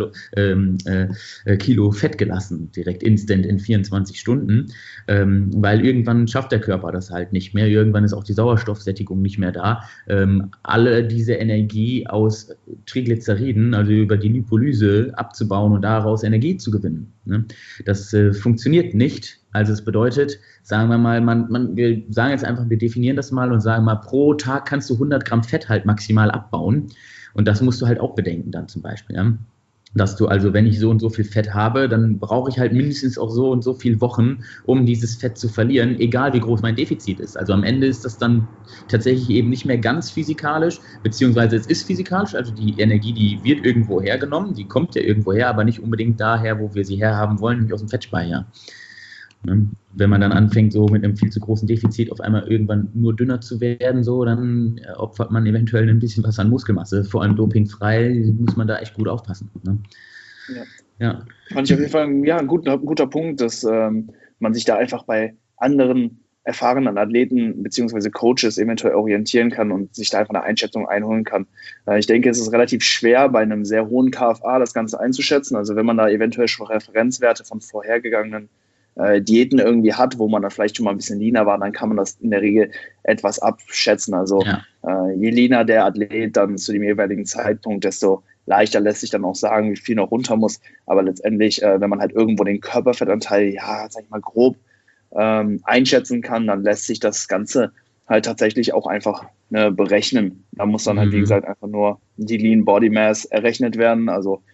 1,5 Kilo Fett gelassen, direkt instant in 24 Stunden, weil irgendwann schafft der Körper das halt nicht mehr, irgendwann ist auch die Sauerstoffsättigung nicht mehr da. Alle diese Energie aus Triglyceriden, also über die Lipolyse abzubauen und daraus Energie zu gewinnen. Ne? Das funktioniert nicht. Also es bedeutet, sagen wir mal, wir sagen jetzt einfach, wir definieren das mal und sagen mal, pro Tag kannst du 100 Gramm Fett halt maximal abbauen. Und das musst du halt auch bedenken dann zum Beispiel. Ja? Dass du also, wenn ich so und so viel Fett habe, dann brauche ich halt mindestens auch so und so viele Wochen, um dieses Fett zu verlieren, egal wie groß mein Defizit ist. Also am Ende ist das dann tatsächlich eben nicht mehr ganz physikalisch, beziehungsweise es ist physikalisch, also die Energie, die wird irgendwo hergenommen, die kommt ja irgendwo her, aber nicht unbedingt daher, wo wir sie herhaben wollen, nämlich aus dem Fettspeicher. Wenn man dann anfängt, so mit einem viel zu großen Defizit auf einmal irgendwann nur dünner zu werden, so, dann opfert man eventuell ein bisschen was an Muskelmasse. Vor allem dopingfrei muss man da echt gut aufpassen. Ne? Ja. Fand ich auf jeden Fall ein guter Punkt, dass man sich da einfach bei anderen erfahrenen Athleten bzw. Coaches eventuell orientieren kann und sich da einfach eine Einschätzung einholen kann. Ich denke, es ist relativ schwer, bei einem sehr hohen KFA das Ganze einzuschätzen. Also wenn man da eventuell schon Referenzwerte von vorhergegangenen Diäten irgendwie hat, wo man dann vielleicht schon mal ein bisschen leaner war, dann kann man das in der Regel etwas abschätzen. Also je leaner der Athlet dann zu dem jeweiligen Zeitpunkt, desto leichter lässt sich dann auch sagen, wie viel noch runter muss. Aber letztendlich, wenn man halt irgendwo den Körperfettanteil, sag ich mal, grob einschätzen kann, dann lässt sich das Ganze halt tatsächlich auch einfach berechnen. Da muss dann halt, wie gesagt, einfach nur die Lean Body Mass errechnet werden. Also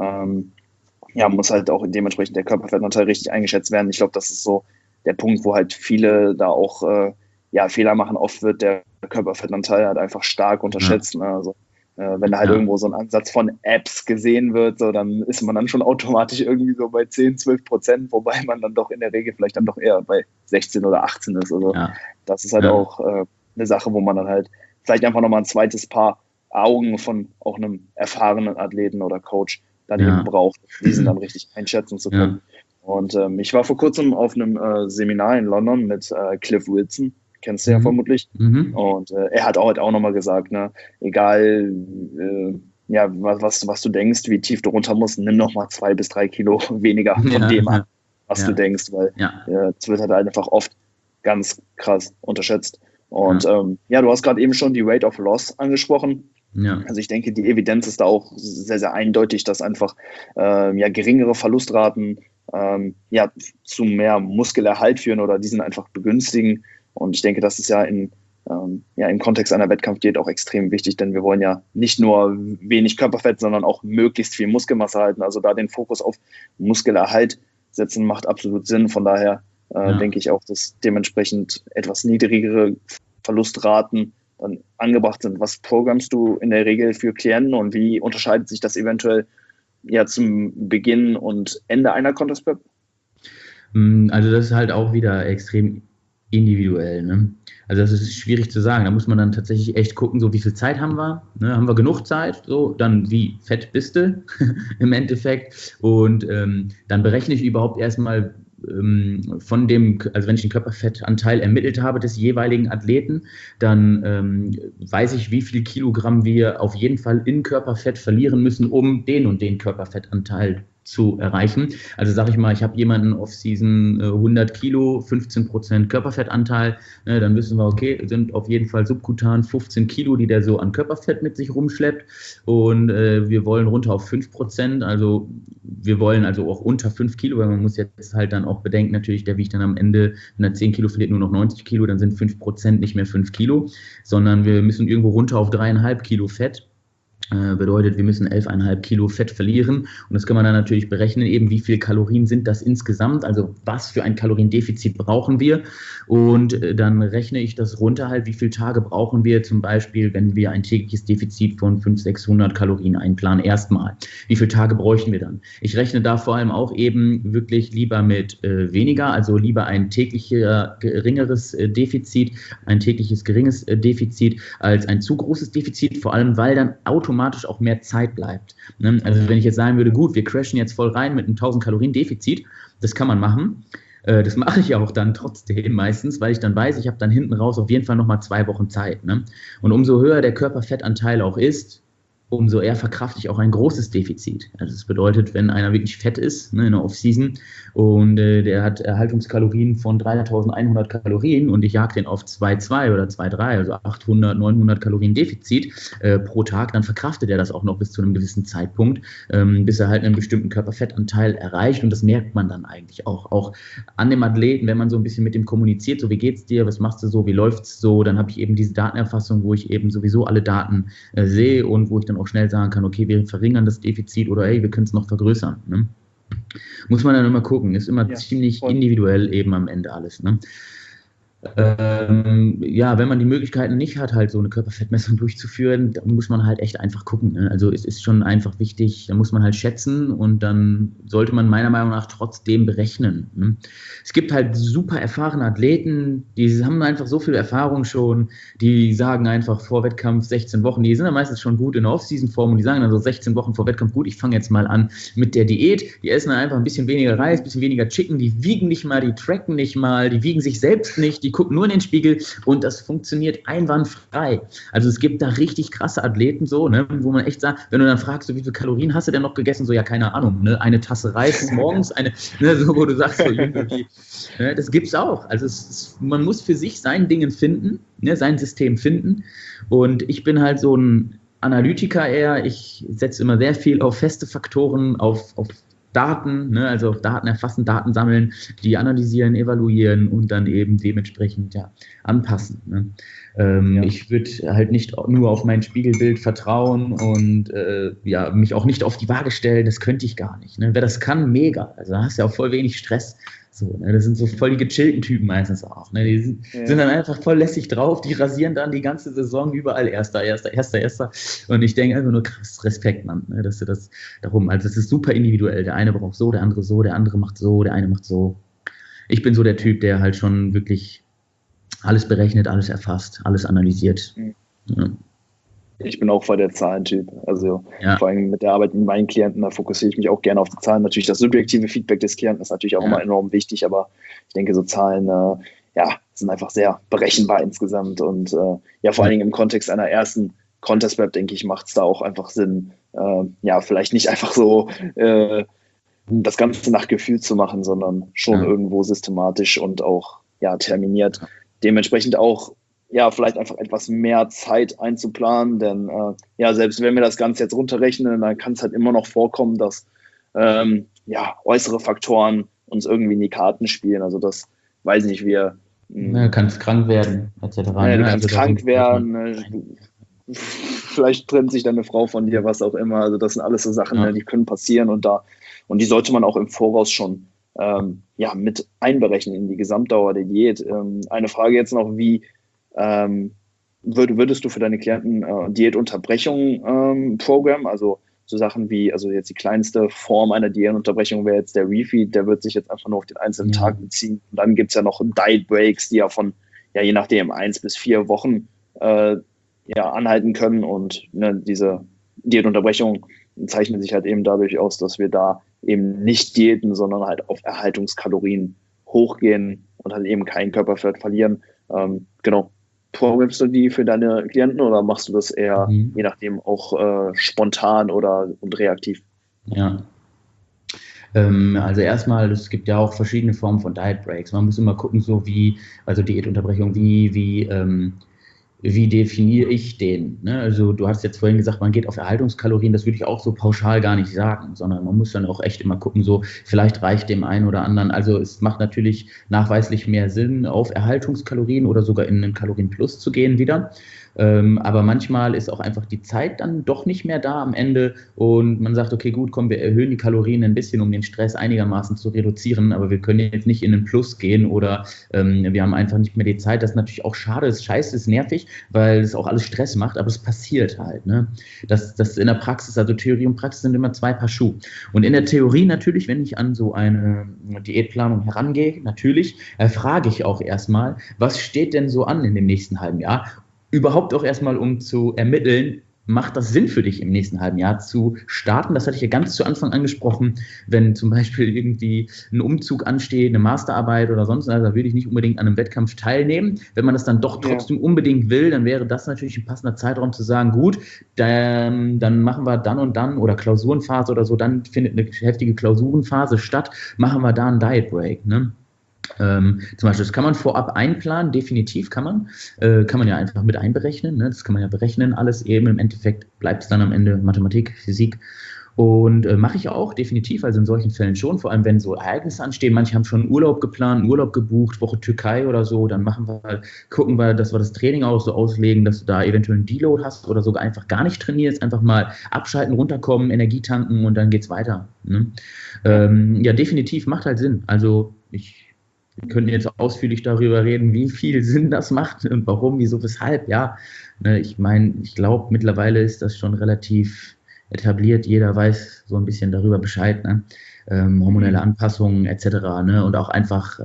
muss halt auch dementsprechend der Körperfettanteil richtig eingeschätzt werden. Ich glaube, das ist so der Punkt, wo halt viele da auch Fehler machen. Oft wird der Körperfettanteil halt einfach stark unterschätzt. Ne? Also wenn da halt irgendwo so ein Ansatz von Apps gesehen wird, so, dann ist man dann schon automatisch irgendwie so bei 10-12%, wobei man dann doch in der Regel vielleicht dann doch eher bei 16 oder 18 ist. Also das ist halt auch eine Sache, wo man dann halt vielleicht einfach nochmal ein zweites Paar Augen von auch einem erfahrenen Athleten oder Coach dann eben braucht, diesen dann richtig einschätzen zu können. Und ich war vor kurzem auf einem Seminar in London mit Cliff Wilson, kennst du ja vermutlich. Und er hat auch nochmal gesagt, ne, egal was du denkst, wie tief du runter musst, nimm nochmal 2 bis 3 Kilo weniger von dem an, was du denkst, weil es wird halt einfach oft ganz krass unterschätzt. Und du hast gerade eben schon die Rate of Loss angesprochen. Ja. Also ich denke, die Evidenz ist da auch sehr, sehr eindeutig, dass einfach geringere Verlustraten zu mehr Muskelerhalt führen oder diesen einfach begünstigen. Und ich denke, das ist im Kontext einer Wettkampfdiät auch extrem wichtig, denn wir wollen ja nicht nur wenig Körperfett, sondern auch möglichst viel Muskelmasse halten. Also da den Fokus auf Muskelerhalt setzen, macht absolut Sinn. Von daher denke ich auch, dass dementsprechend etwas niedrigere Verlustraten dann angebracht sind. Was programmst du in der Regel für Klienten und wie unterscheidet sich das eventuell zum Beginn und Ende einer Contest Prep? Also das ist halt auch wieder extrem individuell. Ne? Also das ist schwierig zu sagen. Da muss man dann tatsächlich echt gucken, so wie viel Zeit haben wir? Ne? Haben wir genug Zeit? So, dann wie fett bist du im Endeffekt? Und dann berechne ich überhaupt erstmal von dem, also wenn ich den Körperfettanteil ermittelt habe des jeweiligen Athleten, dann weiß ich, wie viel Kilogramm wir auf jeden Fall in Körperfett verlieren müssen, um den und den Körperfettanteil zu erreichen. Also sage ich mal, ich habe jemanden Off-Season 100 Kilo, 15% Körperfettanteil, dann wissen wir, okay, sind auf jeden Fall subkutan 15 Kilo, die der so an Körperfett mit sich rumschleppt und wir wollen runter auf 5%, also wir wollen also auch unter 5 Kilo, weil man muss jetzt halt dann auch bedenken, natürlich, der wiegt dann am Ende, wenn er 10 Kilo verliert, nur noch 90 Kilo, dann sind 5% nicht mehr 5 Kilo, sondern wir müssen irgendwo runter auf 3,5 Kilo Fett. Bedeutet, wir müssen 11,5 Kilo Fett verlieren und das kann man dann natürlich berechnen, eben wie viel Kalorien sind das insgesamt, also was für ein Kaloriendefizit brauchen wir und dann rechne ich das runter halt, wie viele Tage brauchen wir zum Beispiel, wenn wir ein tägliches Defizit von 500-600 Kalorien einplanen, erstmal. Wie viele Tage bräuchten wir dann? Ich rechne da vor allem auch eben wirklich lieber mit weniger, also lieber ein geringeres Defizit, ein tägliches geringes Defizit als ein zu großes Defizit, vor allem weil dann automatisch auch mehr Zeit bleibt. Ne? Also wenn ich jetzt sagen würde, gut, wir crashen jetzt voll rein mit einem 1000 Kalorien Defizit, das kann man machen. Das mache ich auch dann trotzdem meistens, weil ich dann weiß, ich habe dann hinten raus auf jeden Fall nochmal 2 Wochen Zeit. Ne? Und umso höher der Körperfettanteil auch ist, umso eher verkrafte ich auch ein großes Defizit. Also das bedeutet, wenn einer wirklich fett ist, ne, in der Off-Season und der hat Erhaltungskalorien von 3100 Kalorien und ich jag den auf 2,2 oder 2,3, also 800, 900 Kalorien Defizit pro Tag, dann verkraftet er das auch noch bis zu einem gewissen Zeitpunkt, bis er halt einen bestimmten Körperfettanteil erreicht und das merkt man dann eigentlich auch an dem Athleten, wenn man so ein bisschen mit dem kommuniziert, so wie geht's dir, was machst du so, wie läuft's so, dann habe ich eben diese Datenerfassung, wo ich eben sowieso alle Daten sehe und wo ich dann auch schnell sagen kann, okay, wir verringern das Defizit oder hey, wir können es noch vergrößern. Ne? Muss man dann immer gucken, ist immer ziemlich individuell eben am Ende alles. Ne? Wenn man die Möglichkeiten nicht hat, halt so eine Körperfettmessung durchzuführen, dann muss man halt echt einfach gucken. Ne? Also es ist schon einfach wichtig, da muss man halt schätzen und dann sollte man meiner Meinung nach trotzdem berechnen. Ne? Es gibt halt super erfahrene Athleten, die haben einfach so viel Erfahrung schon, die sagen einfach vor Wettkampf 16 Wochen, die sind dann meistens schon gut in der Off-Season-Form und die sagen dann so 16 Wochen vor Wettkampf, gut, ich fange jetzt mal an mit der Diät, die essen dann einfach ein bisschen weniger Reis, ein bisschen weniger Chicken, die wiegen nicht mal, die tracken nicht mal, die wiegen sich selbst nicht, die gucken nur in den Spiegel und das funktioniert einwandfrei. Also es gibt da richtig krasse Athleten so, ne, wo man echt sagt, wenn du dann fragst, so, wie viele Kalorien hast du denn noch gegessen? So, ja, keine Ahnung, ne, eine Tasse Reis morgens, ne, so, wo du sagst, so irgendwie, ne, das gibt's auch. Also man muss für sich sein Ding finden, ne, sein System finden, und ich bin halt so ein Analytiker eher. Ich setze immer sehr viel auf feste Faktoren, auf Daten, ne, also auf Daten erfassen, Daten sammeln, die analysieren, evaluieren und dann eben dementsprechend anpassen. Ne. Ich würde halt nicht nur auf mein Spiegelbild vertrauen und mich auch nicht auf die Waage stellen, das könnte ich gar nicht. Ne. Wer das kann, mega. Also da hast du ja auch voll wenig Stress. So, ne, das sind so voll die gechillten Typen meistens auch. Ne? Die sind dann einfach voll lässig drauf, die rasieren dann die ganze Saison überall Erster. Und ich denke einfach nur, krass, Respekt, Mann, ne? Dass du das darum, also es ist super individuell. Der eine braucht so, der andere macht so, der eine macht so. Ich bin so der Typ, der halt schon wirklich alles berechnet, alles erfasst, alles analysiert. Ja. Ich bin auch voll der Zahlentyp. Also vor allem mit der Arbeit mit meinen Klienten, da fokussiere ich mich auch gerne auf die Zahlen. Natürlich das subjektive Feedback des Klienten ist natürlich auch immer enorm wichtig, aber ich denke, so Zahlen sind einfach sehr berechenbar insgesamt. Und vor allen Dingen im Kontext einer ersten Contest Prep, denke ich, macht es da auch einfach Sinn, vielleicht nicht einfach so das Ganze nach Gefühl zu machen, sondern schon irgendwo systematisch und auch terminiert. Dementsprechend auch vielleicht einfach etwas mehr Zeit einzuplanen, denn selbst wenn wir das Ganze jetzt runterrechnen, dann kann es halt immer noch vorkommen, dass äußere Faktoren uns irgendwie in die Karten spielen. Also das, weiß nicht, du kannst krank werden, etc. Du kannst krank werden, vielleicht trennt sich deine Frau von dir, was auch immer. Also das sind alles so Sachen, die können passieren und die sollte man auch im Voraus schon mit einberechnen in die Gesamtdauer der Diät. Eine Frage jetzt noch, wie würdest du für deine Klienten Diätunterbrechung Programm, also so Sachen wie, also jetzt die kleinste Form einer Diätunterbrechung wäre jetzt der Refeed, der wird sich jetzt einfach nur auf den einzelnen Tag beziehen. Und dann gibt es ja noch Diet Breaks, die von, je nachdem, 1 bis 4 Wochen anhalten können. Und diese Diätunterbrechung zeichnet sich halt eben dadurch aus, dass wir da eben nicht diäten, sondern halt auf Erhaltungskalorien hochgehen und halt eben kein Körperfett verlieren. Genau. Programmst du die für deine Klienten oder machst du das eher, je nachdem, auch spontan und reaktiv? Ja. Also erstmal, es gibt ja auch verschiedene Formen von Diet Breaks. Man muss immer gucken, also Diätunterbrechung, wie definiere ich den? Ne? Also du hast jetzt vorhin gesagt, man geht auf Erhaltungskalorien, das würde ich auch so pauschal gar nicht sagen, sondern man muss dann auch echt immer gucken, vielleicht reicht dem einen oder anderen, also es macht natürlich nachweislich mehr Sinn, auf Erhaltungskalorien oder sogar in einen Kalorienplus zu gehen wieder. Aber manchmal ist auch einfach die Zeit dann doch nicht mehr da am Ende und man sagt, okay, gut, komm, wir erhöhen die Kalorien ein bisschen, um den Stress einigermaßen zu reduzieren, aber wir können jetzt nicht in den Plus gehen oder wir haben einfach nicht mehr die Zeit. Das ist natürlich auch schade, ist scheiße, ist nervig, weil es auch alles Stress macht, aber es passiert halt. Ne? Das in der Praxis, also Theorie und Praxis sind immer 2 Paar Schuhe. Und in der Theorie natürlich, wenn ich an so eine Diätplanung herangehe, natürlich frage ich auch erstmal, was steht denn so an in dem nächsten halben Jahr? Überhaupt auch erstmal, um zu ermitteln, macht das Sinn für dich im nächsten halben Jahr zu starten? Das hatte ich ja ganz zu Anfang angesprochen, wenn zum Beispiel irgendwie ein Umzug ansteht, eine Masterarbeit oder sonst was, da würde ich nicht unbedingt an einem Wettkampf teilnehmen. Wenn man das dann doch trotzdem unbedingt will, dann wäre das natürlich ein passender Zeitraum zu sagen, gut, dann machen wir dann und dann oder Klausurenphase oder so, dann findet eine heftige Klausurenphase statt, machen wir da einen Diet Break, ne? Zum Beispiel, das kann man vorab einplanen, definitiv kann man ja einfach mit einberechnen, ne? Das kann man ja berechnen, alles eben, im Endeffekt bleibt es dann am Ende Mathematik, Physik und mache ich auch definitiv, also in solchen Fällen schon, vor allem wenn so Ereignisse anstehen, manche haben schon Urlaub geplant, Urlaub gebucht, Woche Türkei oder so, dann gucken wir, dass wir das Training auch so auslegen, dass du da eventuell einen Deload hast oder sogar einfach gar nicht trainierst, einfach mal abschalten, runterkommen, Energie tanken und dann geht's weiter, ne? Definitiv, macht halt Sinn, also wir können jetzt ausführlich darüber reden, wie viel Sinn das macht und warum, wieso, weshalb. Ja, ne, ich glaube, mittlerweile ist das schon relativ etabliert. Jeder weiß so ein bisschen darüber Bescheid, ne? Hormonelle Anpassungen etc. Ne? Und auch einfach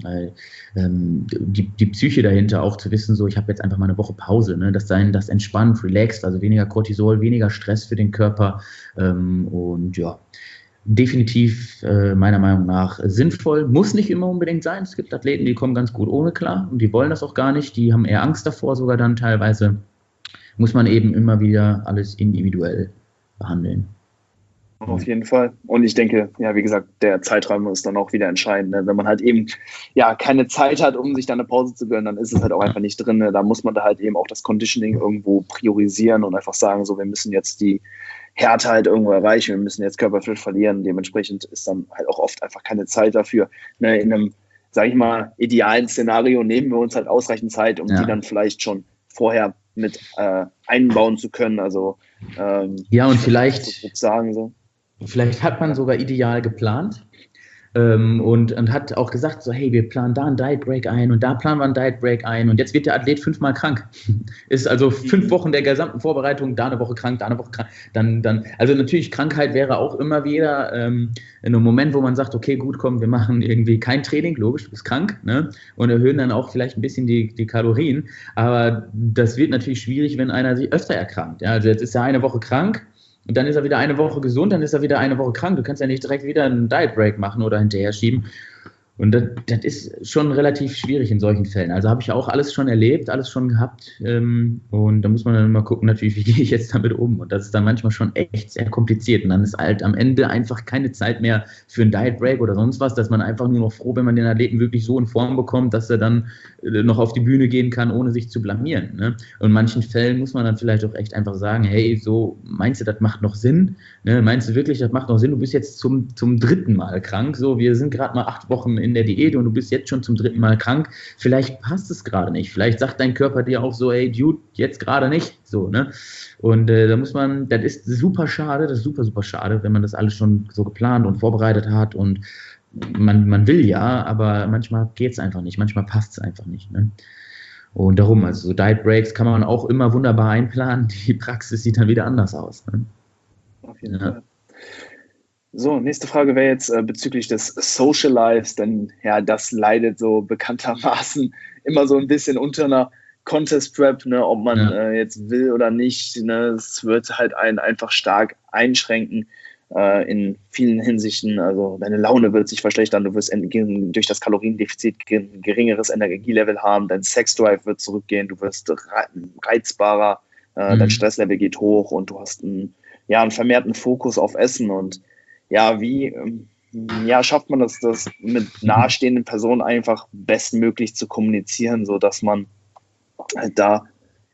die Psyche dahinter auch zu wissen, ich habe jetzt einfach mal eine Woche Pause. Ne? Das entspannt, relaxed, also weniger Cortisol, weniger Stress für den Körper und definitiv meiner Meinung nach sinnvoll. Muss nicht immer unbedingt sein. Es gibt Athleten, die kommen ganz gut ohne klar und die wollen das auch gar nicht. Die haben eher Angst davor sogar dann teilweise. Muss man eben immer wieder alles individuell behandeln. Auf jeden Fall. Und ich denke, ja, wie gesagt, der Zeitraum ist dann auch wieder entscheidend. Ne? Wenn man halt eben keine Zeit hat, um sich dann eine Pause zu gönnen, dann ist es halt auch einfach nicht drin. Ne? Da muss man da halt eben auch das Conditioning irgendwo priorisieren und einfach sagen, so, wir müssen jetzt die Härte halt irgendwo erreichen, wir müssen jetzt Körperfett verlieren. Dementsprechend ist dann halt auch oft einfach keine Zeit dafür. Ne? In einem, sage ich mal, idealen Szenario nehmen wir uns halt ausreichend Zeit, um die dann vielleicht schon vorher mit einbauen zu können. Also und vielleicht sagen so. Vielleicht hat man sogar ideal geplant und hat auch gesagt, so hey, wir planen da einen Diet Break ein und da planen wir einen Diet Break ein und jetzt wird der Athlet 5-mal krank. Ist also 5 Wochen der gesamten Vorbereitung, da eine Woche krank, da eine Woche krank. Dann, also natürlich, Krankheit wäre auch immer wieder in einem Moment, wo man sagt, okay, gut, komm, wir machen irgendwie kein Training, logisch, du bist krank, ne? Und erhöhen dann auch vielleicht ein bisschen die Kalorien. Aber das wird natürlich schwierig, wenn einer sich öfter erkrankt. Ja? Also jetzt ist er eine Woche krank, und dann ist er wieder eine Woche gesund, dann ist er wieder eine Woche krank. Du kannst ja nicht direkt wieder einen Diet Break machen oder hinterher schieben. Und das ist schon relativ schwierig in solchen Fällen. Also habe ich auch alles schon erlebt, alles schon gehabt. Und da muss man dann mal gucken, natürlich, wie gehe ich jetzt damit um. Und das ist dann manchmal schon echt sehr kompliziert. Und dann ist halt am Ende einfach keine Zeit mehr für einen Diet Break oder sonst was, dass man einfach nur noch froh, wenn man den Athleten wirklich so in Form bekommt, dass er dann noch auf die Bühne gehen kann, ohne sich zu blamieren. Ne? Und in manchen Fällen muss man dann vielleicht auch echt einfach sagen, hey, so, meinst du, das macht noch Sinn? Ne? Meinst du wirklich, das macht noch Sinn? Du bist jetzt zum 3. Mal krank. So, wir sind gerade mal 8 Wochen in der Diät und du bist jetzt schon zum 3. Mal krank. Vielleicht passt es gerade nicht. Vielleicht sagt dein Körper dir auch so, hey, Dude, jetzt gerade nicht. So, ne? Und da muss man, das ist super schade, das ist super, super schade, wenn man das alles schon so geplant und vorbereitet hat und man will ja, aber manchmal geht es einfach nicht, manchmal passt es einfach nicht. Ne? Und darum, also so Diet Breaks kann man auch immer wunderbar einplanen, die Praxis sieht dann wieder anders aus. Ne? Auf jeden Fall. So, nächste Frage wäre jetzt bezüglich des Social Lives, denn ja, das leidet so bekanntermaßen immer so ein bisschen unter einer Contest Prep, ne, ob man jetzt will oder nicht, ne, es wird halt einen einfach stark einschränken in vielen Hinsichten. Also deine Laune wird sich verschlechtern, du wirst durch das Kaloriendefizit ein geringeres Energielevel haben, dein Sexdrive wird zurückgehen, du wirst reizbarer, dein Stresslevel geht hoch und du hast einen vermehrten Fokus auf Essen. Und wie schafft man das mit nahestehenden Personen einfach bestmöglich zu kommunizieren, sodass man halt da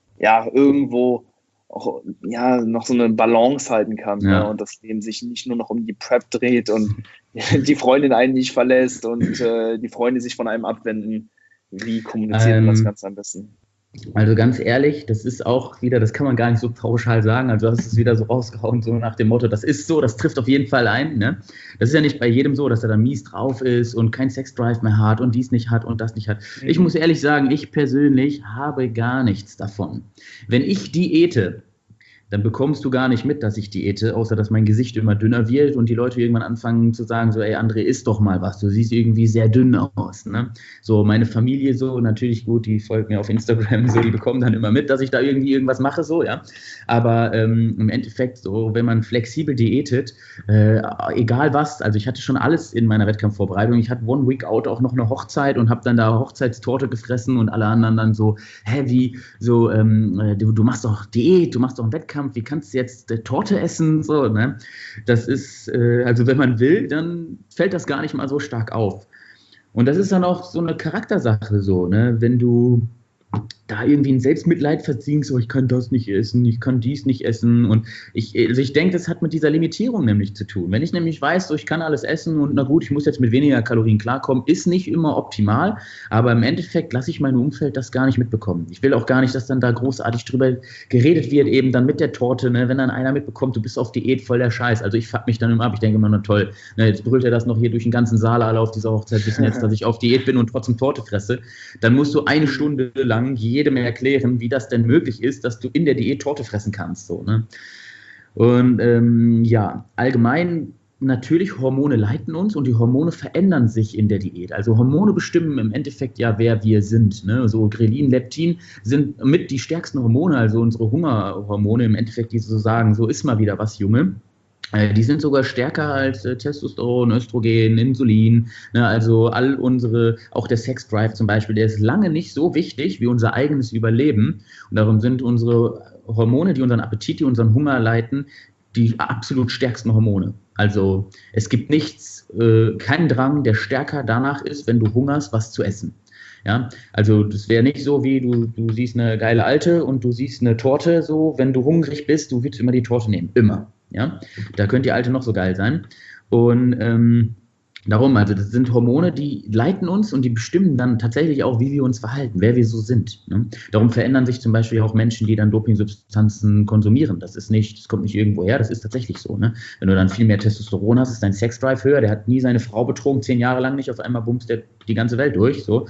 irgendwo auch noch so eine Balance halten kann, ne? Und das Leben sich nicht nur noch um die Prep dreht und die Freundin einen nicht verlässt und die Freunde sich von einem abwenden. Wie kommuniziert man das Ganze am besten? Also ganz ehrlich, das ist auch wieder, das kann man gar nicht so pauschal sagen, also du hast es wieder so rausgehauen, so nach dem Motto, das ist so, das trifft auf jeden Fall ein, ne? Das ist ja nicht bei jedem so, dass er dann mies drauf ist und kein Sexdrive mehr hat und dies nicht hat und das nicht hat. Ich muss ehrlich sagen, ich persönlich habe gar nichts davon. Wenn ich diete, dann bekommst du gar nicht mit, dass ich diete, außer dass mein Gesicht immer dünner wird und die Leute irgendwann anfangen zu sagen, so, ey André, iss doch mal was, du siehst irgendwie sehr dünn aus, ne? So, meine Familie so, natürlich gut, die folgt mir auf Instagram, so, die bekommen dann immer mit, dass ich da irgendwie irgendwas mache, so, ja. Aber im Endeffekt, so, wenn man flexibel diätet, egal was, also ich hatte schon alles in meiner Wettkampfvorbereitung, ich hatte One Week Out auch noch eine Hochzeit und habe dann da Hochzeitstorte gefressen und alle anderen dann so, wie, so, du machst doch Diät, du machst doch einen Wettkampf, wie kannst du jetzt Torte essen? So, ne? Das ist, also wenn man will, dann fällt das gar nicht mal so stark auf. Und das ist dann auch so eine Charaktersache so, ne? Wenn du da irgendwie ein Selbstmitleid verziehst, so ich kann das nicht essen, ich kann dies nicht essen und ich denke, das hat mit dieser Limitierung nämlich zu tun. Wenn ich nämlich weiß, so ich kann alles essen und na gut, ich muss jetzt mit weniger Kalorien klarkommen, ist nicht immer optimal, aber im Endeffekt lasse ich mein Umfeld das gar nicht mitbekommen. Ich will auch gar nicht, dass dann da großartig drüber geredet wird, eben dann mit der Torte, ne? Wenn dann einer mitbekommt, du bist auf Diät, voll der Scheiß, also ich fuck mich dann immer ab, ich denke immer, na toll, ne, jetzt brüllt er das noch hier durch den ganzen Saal alle auf dieser Hochzeit, wissen jetzt, dass ich auf Diät bin und trotzdem Torte fresse, dann musst du 1 Stunde lang jedem erklären, wie das denn möglich ist, dass du in der Diät Torte fressen kannst. So, ne? Und allgemein natürlich, Hormone leiten uns und die Hormone verändern sich in der Diät. Also Hormone bestimmen im Endeffekt ja, wer wir sind. Ne? So Grelin, Leptin sind mit die stärksten Hormone, also unsere Hungerhormone im Endeffekt, die so sagen, so iss mal wieder was, Junge. Die sind sogar stärker als Testosteron, Östrogen, Insulin. Ne? Also all unsere, auch der Sexdrive zum Beispiel, der ist lange nicht so wichtig wie unser eigenes Überleben. Und darum sind unsere Hormone, die unseren Appetit, die unseren Hunger leiten, die absolut stärksten Hormone. Also es gibt nichts, keinen Drang, der stärker danach ist, wenn du hungerst, was zu essen. Ja, also das wäre nicht so, wie du siehst eine geile Alte und du siehst eine Torte, so, wenn du hungrig bist, du willst immer die Torte nehmen, immer. Ja, da könnte die Alte noch so geil sein. Und darum, also das sind Hormone, die leiten uns und die bestimmen dann tatsächlich auch, wie wir uns verhalten, wer wir so sind. Ne? Darum verändern sich zum Beispiel auch Menschen, die dann Dopingsubstanzen konsumieren. Das kommt nicht irgendwo her, das ist tatsächlich so. Ne? Wenn du dann viel mehr Testosteron hast, ist dein Sexdrive höher, der hat nie seine Frau betrogen, 10 Jahre lang nicht, auf einmal bumst der die ganze Welt durch. So.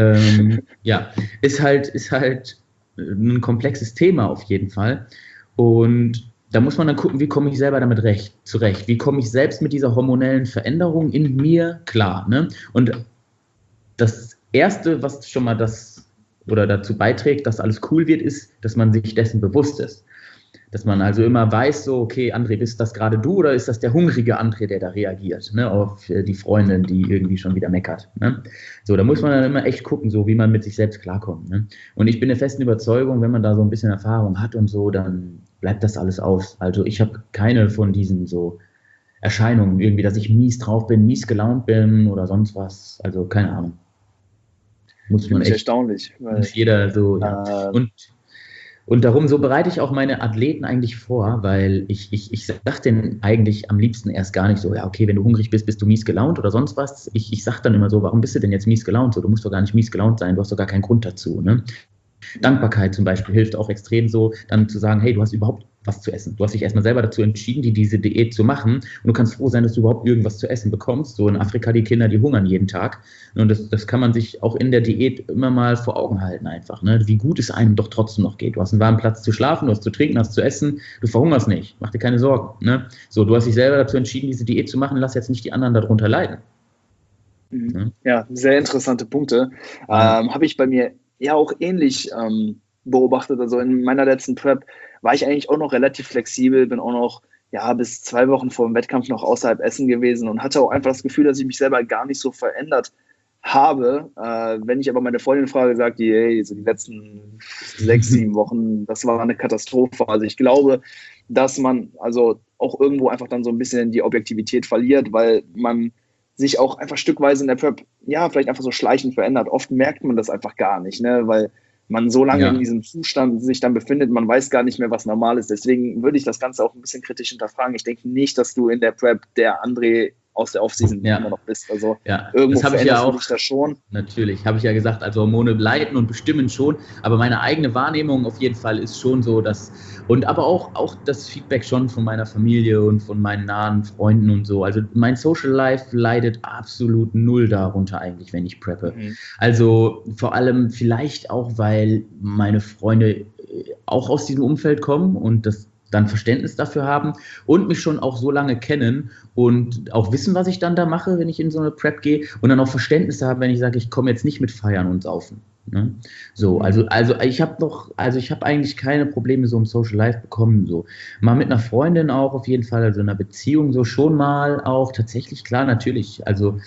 Ja, ist halt ein komplexes Thema auf jeden Fall. Und da muss man dann gucken, wie komme ich selber damit zurecht? Wie komme ich selbst mit dieser hormonellen Veränderung in mir klar? Ne? Und das Erste, was schon mal dazu beiträgt, dass alles cool wird, ist, dass man sich dessen bewusst ist. Dass man also immer weiß, so, okay, André, bist das gerade du oder ist das der hungrige André, der da reagiert, ne, auf die Freundin, die irgendwie schon wieder meckert. Ne? So, da muss man dann immer echt gucken, so wie man mit sich selbst klarkommt. Ne? Und ich bin der festen Überzeugung, wenn man da so ein bisschen Erfahrung hat und so, dann bleibt das alles aus. Also ich habe keine von diesen so Erscheinungen irgendwie, dass ich mies drauf bin, mies gelaunt bin oder sonst was. Also keine Ahnung. Muss man echt. Erstaunlich. Weil, jeder so, ja. Und darum, so bereite ich auch meine Athleten eigentlich vor, weil ich sage denen eigentlich am liebsten erst gar nicht so, ja, okay, wenn du hungrig bist, bist du mies gelaunt oder sonst was. Ich sage dann immer so, warum bist du denn jetzt mies gelaunt? So, du musst doch gar nicht mies gelaunt sein, du hast doch gar keinen Grund dazu. Ne? Dankbarkeit zum Beispiel hilft auch extrem so, dann zu sagen, hey, du hast überhaupt was zu essen. Du hast dich erstmal selber dazu entschieden, diese Diät zu machen und du kannst froh sein, dass du überhaupt irgendwas zu essen bekommst. So in Afrika, die Kinder, die hungern jeden Tag. Und das kann man sich auch in der Diät immer mal vor Augen halten einfach, ne? Wie gut es einem doch trotzdem noch geht. Du hast einen warmen Platz zu schlafen, du hast zu trinken, hast zu essen, du verhungerst nicht, mach dir keine Sorgen. Ne? So, du hast dich selber dazu entschieden, diese Diät zu machen, lass jetzt nicht die anderen darunter leiden. Ja, sehr interessante Punkte. Habe ich bei mir ja auch ähnlich beobachtet. Also in meiner letzten Prep war ich eigentlich auch noch relativ flexibel, bin auch noch bis 2 Wochen vor dem Wettkampf noch außerhalb Essen gewesen und hatte auch einfach das Gefühl, dass ich mich selber gar nicht so verändert habe. Wenn ich aber meine Freundin frage, sagt die, hey, so die letzten 6, 7 Wochen, das war eine Katastrophe. Also ich glaube, dass man also auch irgendwo einfach dann so ein bisschen die Objektivität verliert, weil man sich auch einfach stückweise in der Prep, vielleicht einfach so schleichend verändert. Oft merkt man das einfach gar nicht, ne? Weil man so lange in diesem Zustand sich dann befindet, man weiß gar nicht mehr, was normal ist. Deswegen würde ich das Ganze auch ein bisschen kritisch hinterfragen. Ich denke nicht, dass du in der Prep der André aus der Offseason immer noch bist. Also irgendwo das veränderst du dich da schon. Natürlich, habe ich ja gesagt, also Hormone leiten und bestimmen schon, aber meine eigene Wahrnehmung auf jeden Fall ist schon so, aber auch das Feedback schon von meiner Familie und von meinen nahen Freunden und so. Also mein Social Life leidet absolut null darunter eigentlich, wenn ich preppe. Also vor allem vielleicht auch, weil meine Freunde auch aus diesem Umfeld kommen und das dann Verständnis dafür haben und mich schon auch so lange kennen und auch wissen, was ich dann da mache, wenn ich in so eine Prep gehe und dann auch Verständnis haben, wenn ich sage, ich komme jetzt nicht mit Feiern und Saufen. Ne? So, also ich habe eigentlich keine Probleme so im Social Life bekommen, so. Mal mit einer Freundin auch auf jeden Fall, also in einer Beziehung so schon mal auch, tatsächlich, klar, natürlich, also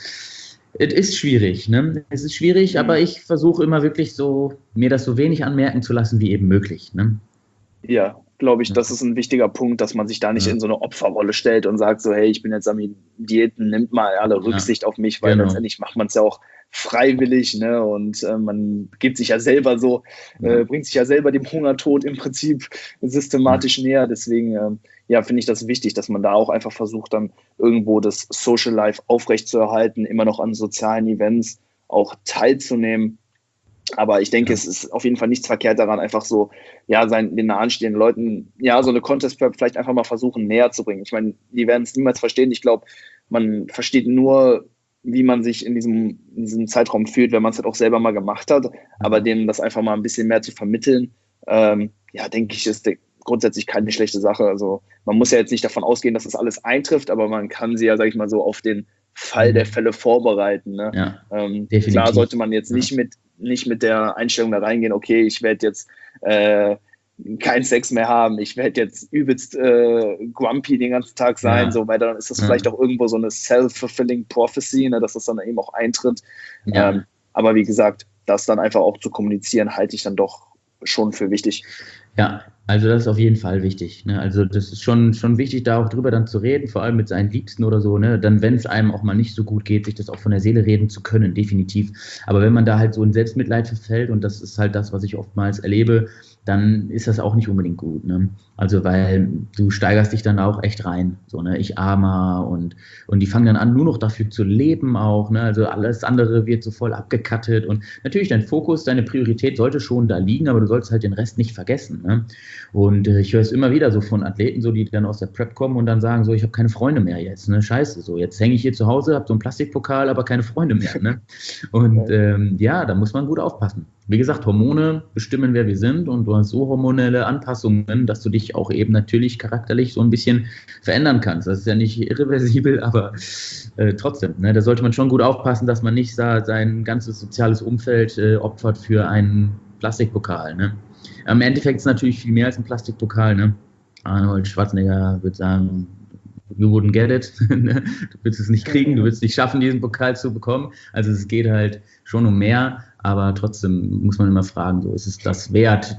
es ist schwierig, ne? Es ist schwierig, aber ich versuche immer wirklich so, mir das so wenig anmerken zu lassen, wie eben möglich, ne? Ja, glaube ich, das ist ein wichtiger Punkt, dass man sich da nicht in so eine Opferrolle stellt und sagt so, hey, ich bin jetzt am Diäten, nimmt mal alle Rücksicht auf mich, weil letztendlich macht man es ja auch freiwillig, ne? Und man gibt sich ja selber so, bringt sich ja selber dem Hungertod im Prinzip systematisch näher. Deswegen finde ich das wichtig, dass man da auch einfach versucht, dann irgendwo das Social Life aufrechtzuerhalten, immer noch an sozialen Events auch teilzunehmen. Aber ich denke, es ist auf jeden Fall nichts verkehrt daran, einfach so, den nahestehenden Leuten, so eine Contest-Prep vielleicht einfach mal versuchen, näher zu bringen. Ich meine, die werden es niemals verstehen. Ich glaube, man versteht nur, wie man sich in diesem Zeitraum fühlt, wenn man es halt auch selber mal gemacht hat. Aber denen das einfach mal ein bisschen mehr zu vermitteln, denke ich, ist grundsätzlich keine schlechte Sache. Also man muss ja jetzt nicht davon ausgehen, dass das alles eintrifft, aber man kann sie ja, sage ich mal so, auf den Fall der Fälle vorbereiten. Ne? Ja, klar sollte man jetzt nicht mit der Einstellung da reingehen, okay, ich werde jetzt keinen Sex mehr haben, ich werde jetzt übelst grumpy den ganzen Tag sein, so, weil dann ist das vielleicht auch irgendwo so eine self-fulfilling prophecy, ne, dass das dann eben auch eintritt. Ja. Aber wie gesagt, das dann einfach auch zu kommunizieren, halte ich dann doch schon für wichtig. Ja, also das ist auf jeden Fall wichtig. Ne? Also das ist schon wichtig, da auch drüber dann zu reden, vor allem mit seinen Liebsten oder so. Ne? Dann, wenn es einem auch mal nicht so gut geht, sich das auch von der Seele reden zu können, definitiv. Aber wenn man da halt so in Selbstmitleid verfällt, und das ist halt das, was ich oftmals erlebe, dann ist das auch nicht unbedingt gut. Ne? Also weil du steigerst dich dann auch echt rein. So, ne? Ich Armer und die fangen dann an, nur noch dafür zu leben auch. Ne? Also alles andere wird so voll abgekattet. Und natürlich dein Fokus, deine Priorität sollte schon da liegen, aber du sollst halt den Rest nicht vergessen. Ne? Und ich höre es immer wieder so von Athleten, so, die dann aus der Prep kommen und dann sagen so, ich habe keine Freunde mehr jetzt. Ne? Scheiße, so jetzt hänge ich hier zu Hause, habe so einen Plastikpokal, aber keine Freunde mehr. Ne? Und da muss man gut aufpassen. Wie gesagt, Hormone bestimmen, wer wir sind, und du hast so hormonelle Anpassungen, dass du dich auch eben natürlich charakterlich so ein bisschen verändern kannst. Das ist ja nicht irreversibel, aber trotzdem, ne, da sollte man schon gut aufpassen, dass man nicht sein ganzes soziales Umfeld opfert für einen Plastikpokal. Ne? Im Endeffekt ist es natürlich viel mehr als ein Plastikpokal. Ne? Arnold Schwarzenegger würde sagen, you wouldn't get it. Du willst es nicht kriegen, du willst es nicht schaffen, diesen Pokal zu bekommen. Also es geht halt schon um mehr, aber trotzdem muss man immer fragen, so ist es das wert,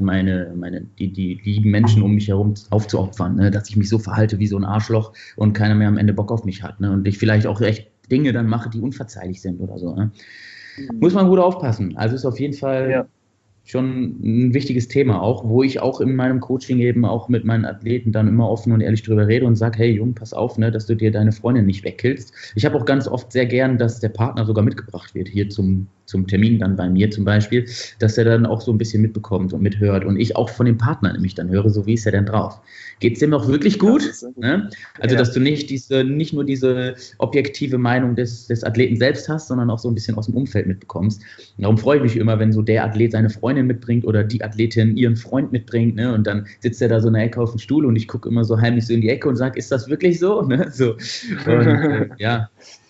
die lieben Menschen um mich herum aufzuopfern, ne? Dass ich mich so verhalte wie so ein Arschloch und keiner mehr am Ende Bock auf mich hat, ne? Und ich vielleicht auch echt Dinge dann mache, die unverzeihlich sind oder so. Ne? Muss man gut aufpassen. Also ist auf jeden Fall schon ein wichtiges Thema auch, wo ich auch in meinem Coaching eben auch mit meinen Athleten dann immer offen und ehrlich drüber rede und sage, hey Junge, pass auf, ne, dass du dir deine Freundin nicht wegkillst. Ich habe auch ganz oft sehr gern, dass der Partner sogar mitgebracht wird, hier zum Termin dann bei mir zum Beispiel, dass er dann auch so ein bisschen mitbekommt und mithört und ich auch von dem Partner nämlich dann höre, so wie ist er denn drauf? Geht es dem auch wirklich gut? Ne? Also, dass du nicht nur diese objektive Meinung des Athleten selbst hast, sondern auch so ein bisschen aus dem Umfeld mitbekommst. Und darum freue ich mich immer, wenn so der Athlet seine Freundin mitbringt oder die Athletin ihren Freund mitbringt, ne? Und dann sitzt er da so in der Ecke auf dem Stuhl und ich gucke immer so heimlich so in die Ecke und sage, ist das wirklich so? Ne? So. Und ja.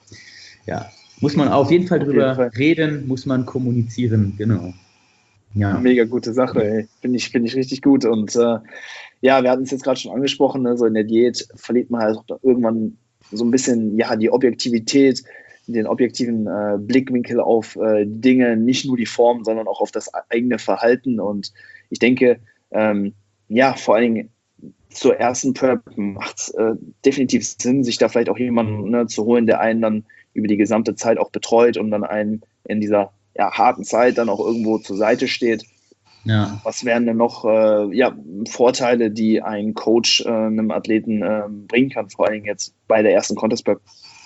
Muss man auf jeden Fall drüber reden, muss man kommunizieren, genau. Ja. Mega gute Sache, ey. Finde ich richtig gut. Und wir hatten es jetzt gerade schon angesprochen, ne? So in der Diät verliert man halt irgendwann so ein bisschen die Objektivität, den objektiven Blickwinkel auf Dinge, nicht nur die Form, sondern auch auf das eigene Verhalten. Und ich denke, vor allen Dingen zur ersten Prep macht es definitiv Sinn, sich da vielleicht auch jemanden zu holen, der einen dann über die gesamte Zeit auch betreut und dann einen in dieser harten Zeit dann auch irgendwo zur Seite steht. Ja. Was wären denn noch Vorteile, die ein Coach einem Athleten bringen kann, vor allen Dingen jetzt bei der ersten Contest Prep?